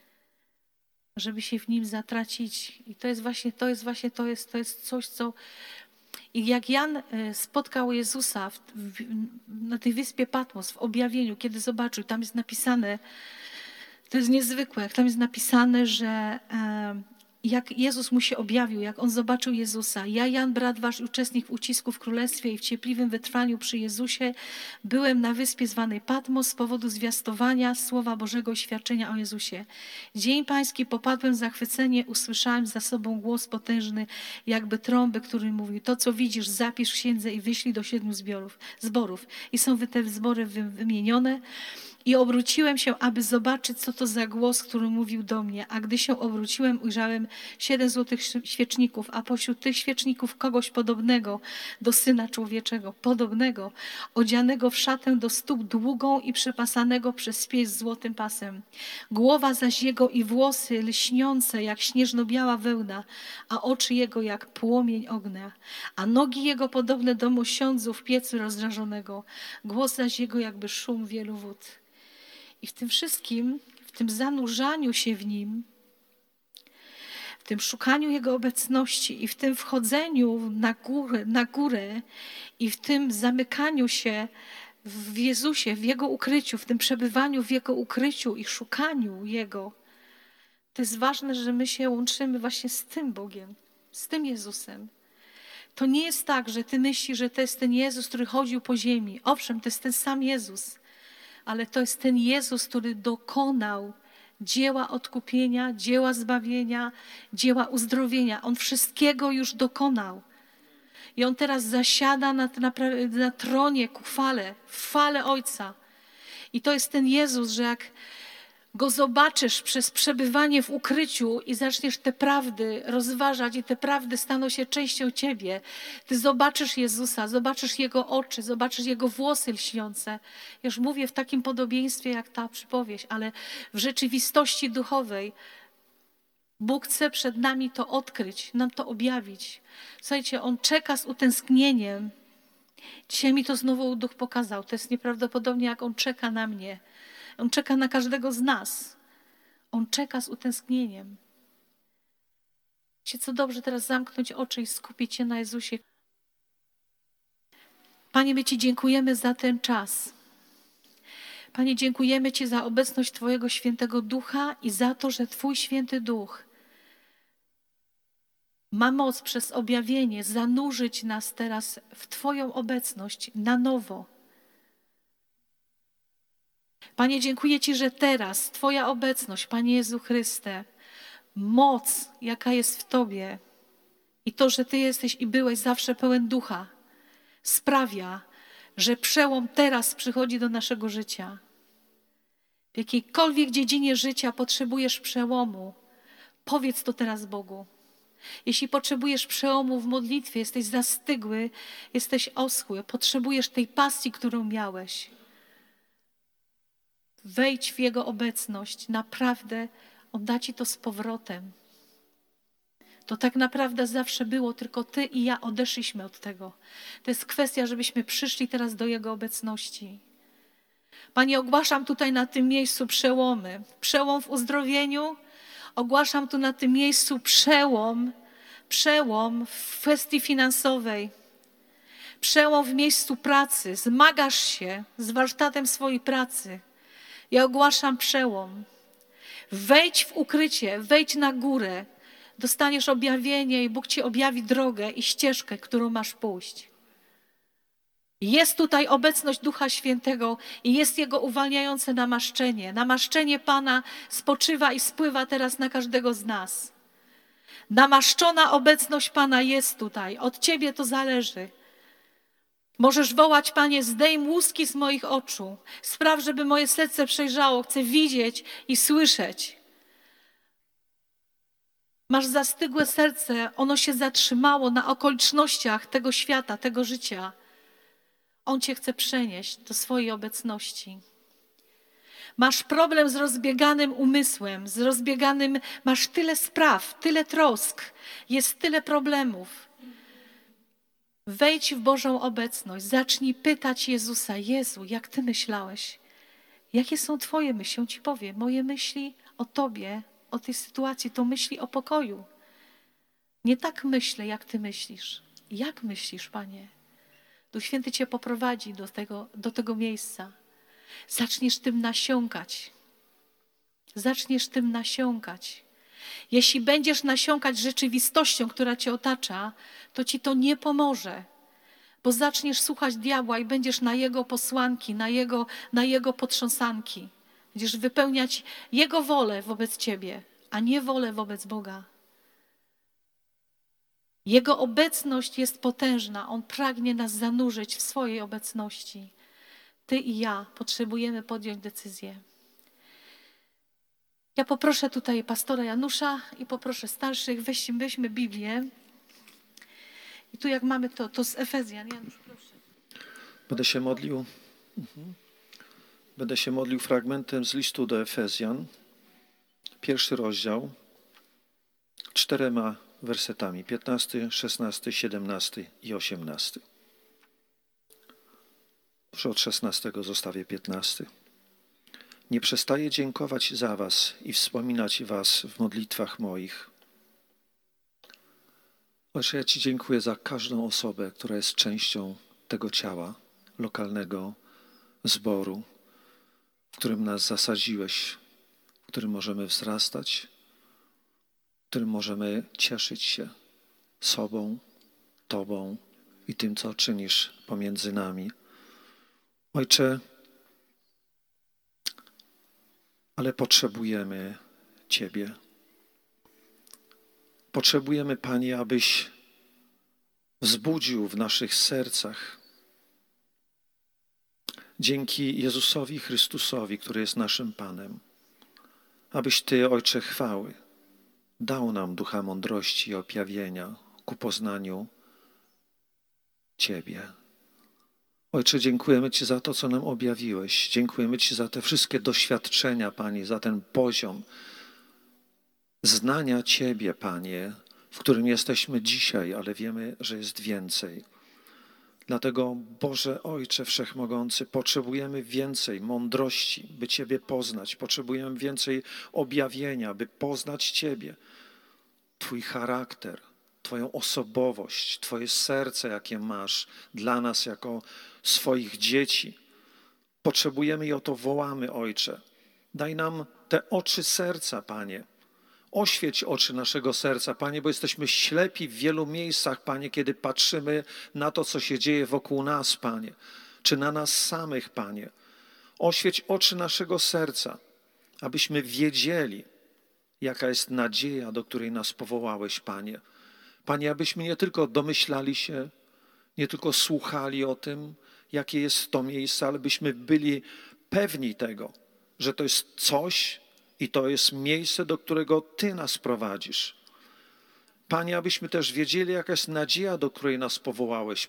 Żeby się w Nim zatracić. I to jest coś, co... I jak Jan spotkał Jezusa na tej wyspie Patmos, w objawieniu, kiedy zobaczył, tam jest napisane, to jest niezwykłe, jak tam jest napisane, że jak Jezus mu się objawił, jak on zobaczył Jezusa. Ja, Jan, brat wasz, uczestnik w ucisku w królestwie i w cierpliwym wytrwaniu przy Jezusie, byłem na wyspie zwanej Patmos z powodu zwiastowania Słowa Bożego i świadczenia o Jezusie. Dzień pański popadłem w zachwycenie, usłyszałem za sobą głos potężny, jakby trąby, który mówił, to co widzisz, zapisz w księdze i wyślij do 7 zborów. I są te zbory wymienione. I obróciłem się, aby zobaczyć, co to za głos, który mówił do mnie. A gdy się obróciłem, ujrzałem 7 złotych świeczników, a pośród tych świeczników kogoś podobnego do Syna Człowieczego, podobnego, odzianego w szatę do stóp długą i przypasanego przez spieś złotym pasem. Głowa zaś jego i włosy lśniące jak śnieżno-biała wełna, a oczy jego jak płomień ognia, a nogi jego podobne do mosiądzu w piecu rozdrażonego, głos zaś jego jakby szum wielu wód. I w tym wszystkim, w tym zanurzaniu się w Nim, w tym szukaniu Jego obecności i w tym wchodzeniu na górę i w tym zamykaniu się w Jezusie, w Jego ukryciu, w tym przebywaniu w Jego ukryciu i szukaniu Jego, to jest ważne, że my się łączymy właśnie z tym Bogiem, z tym Jezusem. To nie jest tak, że ty myślisz, że to jest ten Jezus, który chodził po ziemi. Owszem, to jest ten sam Jezus, ale to jest ten Jezus, który dokonał dzieła odkupienia, dzieła zbawienia, dzieła uzdrowienia. On wszystkiego już dokonał. I On teraz zasiada na tronie ku w chwale Ojca. I to jest ten Jezus, że jak Go zobaczysz przez przebywanie w ukryciu i zaczniesz te prawdy rozważać i te prawdy staną się częścią ciebie. Ty zobaczysz Jezusa, zobaczysz Jego oczy, zobaczysz Jego włosy lśniące. Ja już mówię w takim podobieństwie jak ta przypowieść, ale w rzeczywistości duchowej Bóg chce przed nami to odkryć, nam to objawić. Słuchajcie, On czeka z utęsknieniem. Dzisiaj mi to znowu Duch pokazał. To jest nieprawdopodobnie, jak On czeka na mnie. On czeka na każdego z nas. On czeka z utęsknieniem. Wiecie, co dobrze teraz zamknąć oczy i skupić się na Jezusie. Panie, my Ci dziękujemy za ten czas. Panie, dziękujemy Ci za obecność Twojego Świętego Ducha i za to, że Twój Święty Duch ma moc przez objawienie zanurzyć nas teraz w Twoją obecność na nowo. Panie, dziękuję Ci, że teraz Twoja obecność, Panie Jezu Chryste, moc, jaka jest w Tobie i to, że Ty jesteś i byłeś zawsze pełen Ducha, sprawia, że przełom teraz przychodzi do naszego życia. W jakiejkolwiek dziedzinie życia potrzebujesz przełomu, powiedz to teraz Bogu. Jeśli potrzebujesz przełomu w modlitwie, jesteś zastygły, jesteś oschły, potrzebujesz tej pasji, którą miałeś. Wejdź w Jego obecność. Naprawdę On da Ci to z powrotem. To tak naprawdę zawsze było, tylko Ty i ja odeszliśmy od tego. To jest kwestia, żebyśmy przyszli teraz do Jego obecności. Panie, ogłaszam tutaj na tym miejscu przełomy. Przełom w uzdrowieniu. Ogłaszam tu na tym miejscu przełom w kwestii finansowej. Przełom w miejscu pracy. Zmagasz się z warsztatem swojej pracy. Ja ogłaszam przełom. Wejdź w ukrycie, wejdź na górę. Dostaniesz objawienie i Bóg Ci objawi drogę i ścieżkę, którą masz pójść. Jest tutaj obecność Ducha Świętego i jest Jego uwalniające namaszczenie. Namaszczenie Pana spoczywa i spływa teraz na każdego z nas. Namaszczona obecność Pana jest tutaj. Od Ciebie to zależy. Możesz wołać, Panie, zdejm łuski z moich oczu. Spraw, żeby moje serce przejrzało. Chcę widzieć i słyszeć. Masz zastygłe serce, ono się zatrzymało na okolicznościach tego świata, tego życia. On Cię chce przenieść do swojej obecności. Masz problem z rozbieganym umysłem, masz tyle spraw, tyle trosk, jest tyle problemów. Wejdź w Bożą obecność, zacznij pytać Jezusa: Jezu, jak Ty myślałeś? Jakie są Twoje myśli? On Ci powie: moje myśli o Tobie, o tej sytuacji, to myśli o pokoju. Nie tak myślę, jak Ty myślisz. Jak myślisz, Panie? Duch Święty Cię poprowadzi do tego miejsca. Zaczniesz tym nasiąkać. Zaczniesz tym nasiąkać. Jeśli będziesz nasiąkać rzeczywistością, która Cię otacza, to Ci to nie pomoże, bo zaczniesz słuchać diabła i będziesz na jego posłanki, na jego potrząsanki. Będziesz wypełniać Jego wolę wobec Ciebie, a nie wolę wobec Boga. Jego obecność jest potężna. On pragnie nas zanurzyć w swojej obecności. Ty i ja potrzebujemy podjąć decyzję. Ja poproszę tutaj pastora Janusza i poproszę starszych, weźmy Biblię. I tu jak mamy to z Efezjan. Janusz, proszę. Będę się modlił fragmentem z listu do Efezjan, 1 rozdział, 4 wersetami, 15, 16, 17 i 18. Proszę od 16 zostawię 15. Nie przestaję dziękować za was i wspominać was w modlitwach moich. Ojcze, ja Ci dziękuję za każdą osobę, która jest częścią tego ciała, lokalnego zboru, w którym nas zasadziłeś, w którym możemy wzrastać, w którym możemy cieszyć się sobą, Tobą i tym, co czynisz pomiędzy nami. Ojcze, ale potrzebujemy Ciebie. Potrzebujemy, Panie, abyś wzbudził w naszych sercach dzięki Jezusowi Chrystusowi, który jest naszym Panem, abyś Ty, Ojcze chwały, dał nam ducha mądrości i objawienia ku poznaniu Ciebie. Ojcze, dziękujemy Ci za to, co nam objawiłeś. Dziękujemy Ci za te wszystkie doświadczenia, Panie, za ten poziom, znania Ciebie, Panie, w którym jesteśmy dzisiaj, ale wiemy, że jest więcej. Dlatego, Boże Ojcze Wszechmogący, potrzebujemy więcej mądrości, by Ciebie poznać. Potrzebujemy więcej objawienia, by poznać Ciebie, Twój charakter, Twoją osobowość, Twoje serce, jakie masz dla nas jako swoich dzieci. Potrzebujemy i o to wołamy, Ojcze. Daj nam te oczy serca, Panie. Oświeć oczy naszego serca, Panie, bo jesteśmy ślepi w wielu miejscach, Panie, kiedy patrzymy na to, co się dzieje wokół nas, Panie, czy na nas samych, Panie. Oświeć oczy naszego serca, abyśmy wiedzieli, jaka jest nadzieja, do której nas powołałeś, Panie. Panie, abyśmy nie tylko domyślali się, nie tylko słuchali o tym, jakie jest to miejsce, ale byśmy byli pewni tego, że to jest coś i to jest miejsce, do którego Ty nas prowadzisz. Panie, abyśmy też wiedzieli, jaka jest nadzieja, do której nas powołałeś.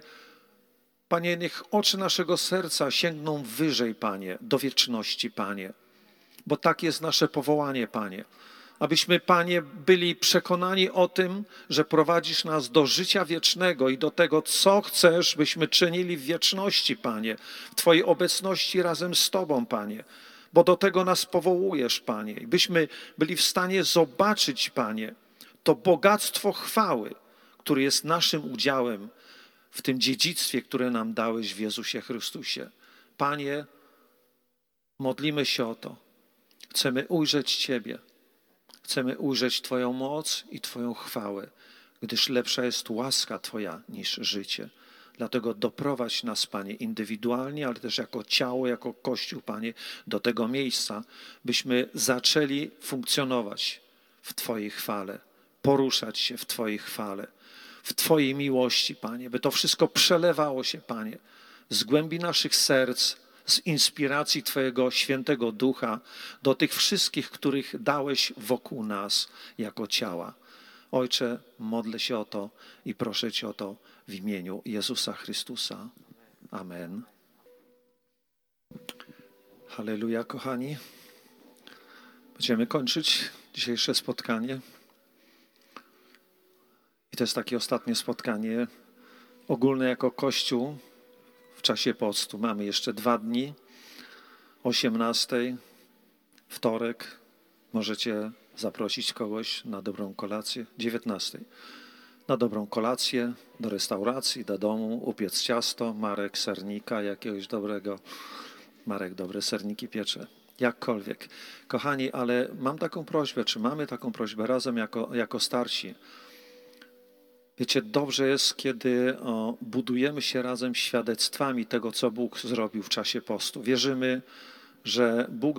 Panie, niech oczy naszego serca sięgną wyżej, Panie, do wieczności, Panie. Bo tak jest nasze powołanie, Panie. Abyśmy, Panie, byli przekonani o tym, że prowadzisz nas do życia wiecznego i do tego, co chcesz, byśmy czynili w wieczności, Panie, w Twojej obecności razem z Tobą, Panie. Bo do tego nas powołujesz, Panie. I byśmy byli w stanie zobaczyć, Panie, to bogactwo chwały, które jest naszym udziałem w tym dziedzictwie, które nam dałeś w Jezusie Chrystusie. Panie, modlimy się o to. Chcemy ujrzeć Ciebie. Chcemy ujrzeć Twoją moc i Twoją chwałę, gdyż lepsza jest łaska Twoja niż życie. Dlatego doprowadź nas, Panie, indywidualnie, ale też jako ciało, jako Kościół, Panie, do tego miejsca, byśmy zaczęli funkcjonować w Twojej chwale, poruszać się w Twojej chwale, w Twojej miłości, Panie, by to wszystko przelewało się, Panie, z głębi naszych serc, z inspiracji Twojego Świętego Ducha do tych wszystkich, których dałeś wokół nas jako ciała. Ojcze, modlę się o to i proszę Cię o to w imieniu Jezusa Chrystusa. Amen. Halleluja, kochani. Będziemy kończyć dzisiejsze spotkanie. I to jest takie ostatnie spotkanie ogólne jako Kościół w czasie postu. Mamy jeszcze 2 dni, 18, wtorek. Możecie zaprosić kogoś na dobrą kolację, 19. Na dobrą kolację, do restauracji, do domu, upiec ciasto, Marek sernika jakiegoś dobrego. Marek dobre serniki piecze. Jakkolwiek. Kochani, ale mam taką prośbę, czy mamy taką prośbę razem jako starsi. Wiecie, dobrze jest, kiedy budujemy się razem świadectwami tego, co Bóg zrobił w czasie postu. Wierzymy, że Bóg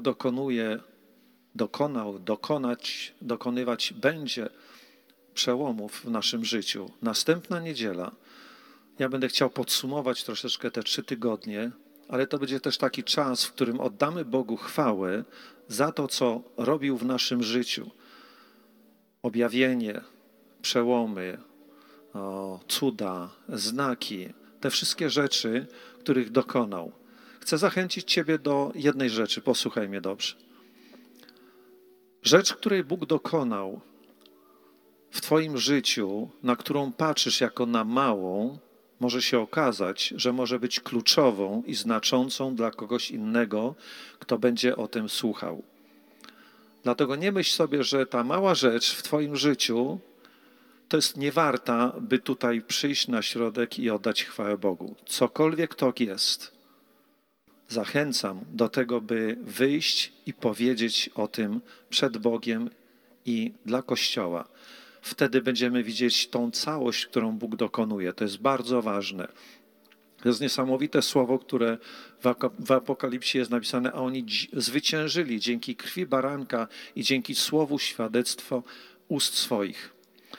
dokonywać będzie przełomów w naszym życiu. Następna niedziela, ja będę chciał podsumować troszeczkę te 3 tygodnie, ale to będzie też taki czas, w którym oddamy Bogu chwałę za to, co robił w naszym życiu. Objawienie, przełomy, cuda, znaki, te wszystkie rzeczy, których dokonał. Chcę zachęcić Ciebie do jednej rzeczy, posłuchaj mnie dobrze. Rzecz, której Bóg dokonał w Twoim życiu, na którą patrzysz jako na małą, może się okazać, że może być kluczową i znaczącą dla kogoś innego, kto będzie o tym słuchał. Dlatego nie myśl sobie, że ta mała rzecz w Twoim życiu to jest niewarta, by tutaj przyjść na środek i oddać chwałę Bogu. Cokolwiek to jest, zachęcam do tego, by wyjść i powiedzieć o tym przed Bogiem i dla Kościoła. Wtedy będziemy widzieć tą całość, którą Bóg dokonuje. To jest bardzo ważne. To jest niesamowite słowo, które w Apokalipsie jest napisane, a oni zwyciężyli dzięki krwi baranka i dzięki słowu świadectwo ust swoich.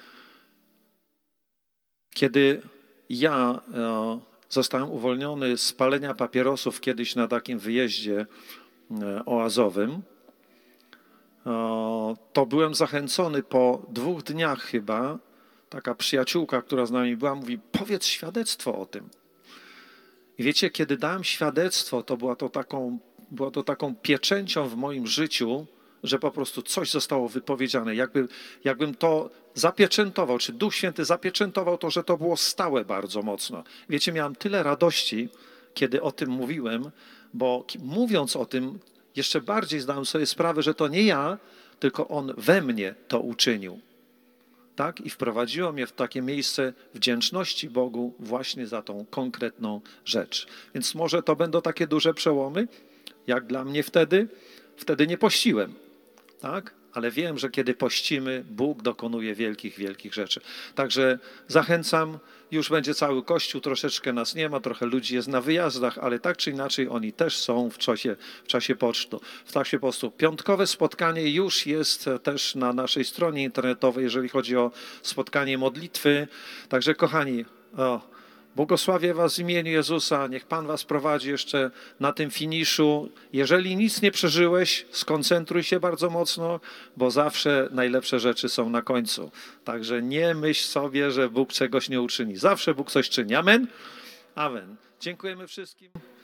Kiedy ja zostałem uwolniony z palenia papierosów kiedyś na takim wyjeździe oazowym, to byłem zachęcony po 2 dniach chyba, taka przyjaciółka, która z nami była, mówi, powiedz świadectwo o tym. I wiecie, kiedy dałem świadectwo, to była to taką pieczęcią w moim życiu, że po prostu coś zostało wypowiedziane. Jakbym to zapieczętował, czy Duch Święty zapieczętował to, że to było stałe bardzo mocno. Wiecie, miałem tyle radości, kiedy o tym mówiłem, bo mówiąc o tym, jeszcze bardziej zdałem sobie sprawę, że to nie ja, tylko On we mnie to uczynił. Tak? I wprowadziło mnie w takie miejsce wdzięczności Bogu właśnie za tą konkretną rzecz. Więc może to będą takie duże przełomy, jak dla mnie wtedy nie pościłem. Tak? Ale wiem, że kiedy pościmy, Bóg dokonuje wielkich, wielkich rzeczy. Także zachęcam, już będzie cały Kościół, troszeczkę nas nie ma, trochę ludzi jest na wyjazdach, ale tak czy inaczej oni też są w czasie postu. Piątkowe spotkanie już jest też na naszej stronie internetowej, jeżeli chodzi o spotkanie modlitwy. Także kochani, błogosławię was w imieniu Jezusa. Niech Pan was prowadzi jeszcze na tym finiszu. Jeżeli nic nie przeżyłeś, skoncentruj się bardzo mocno, bo zawsze najlepsze rzeczy są na końcu. Także nie myśl sobie, że Bóg czegoś nie uczyni. Zawsze Bóg coś czyni. Amen? Amen. Dziękujemy wszystkim.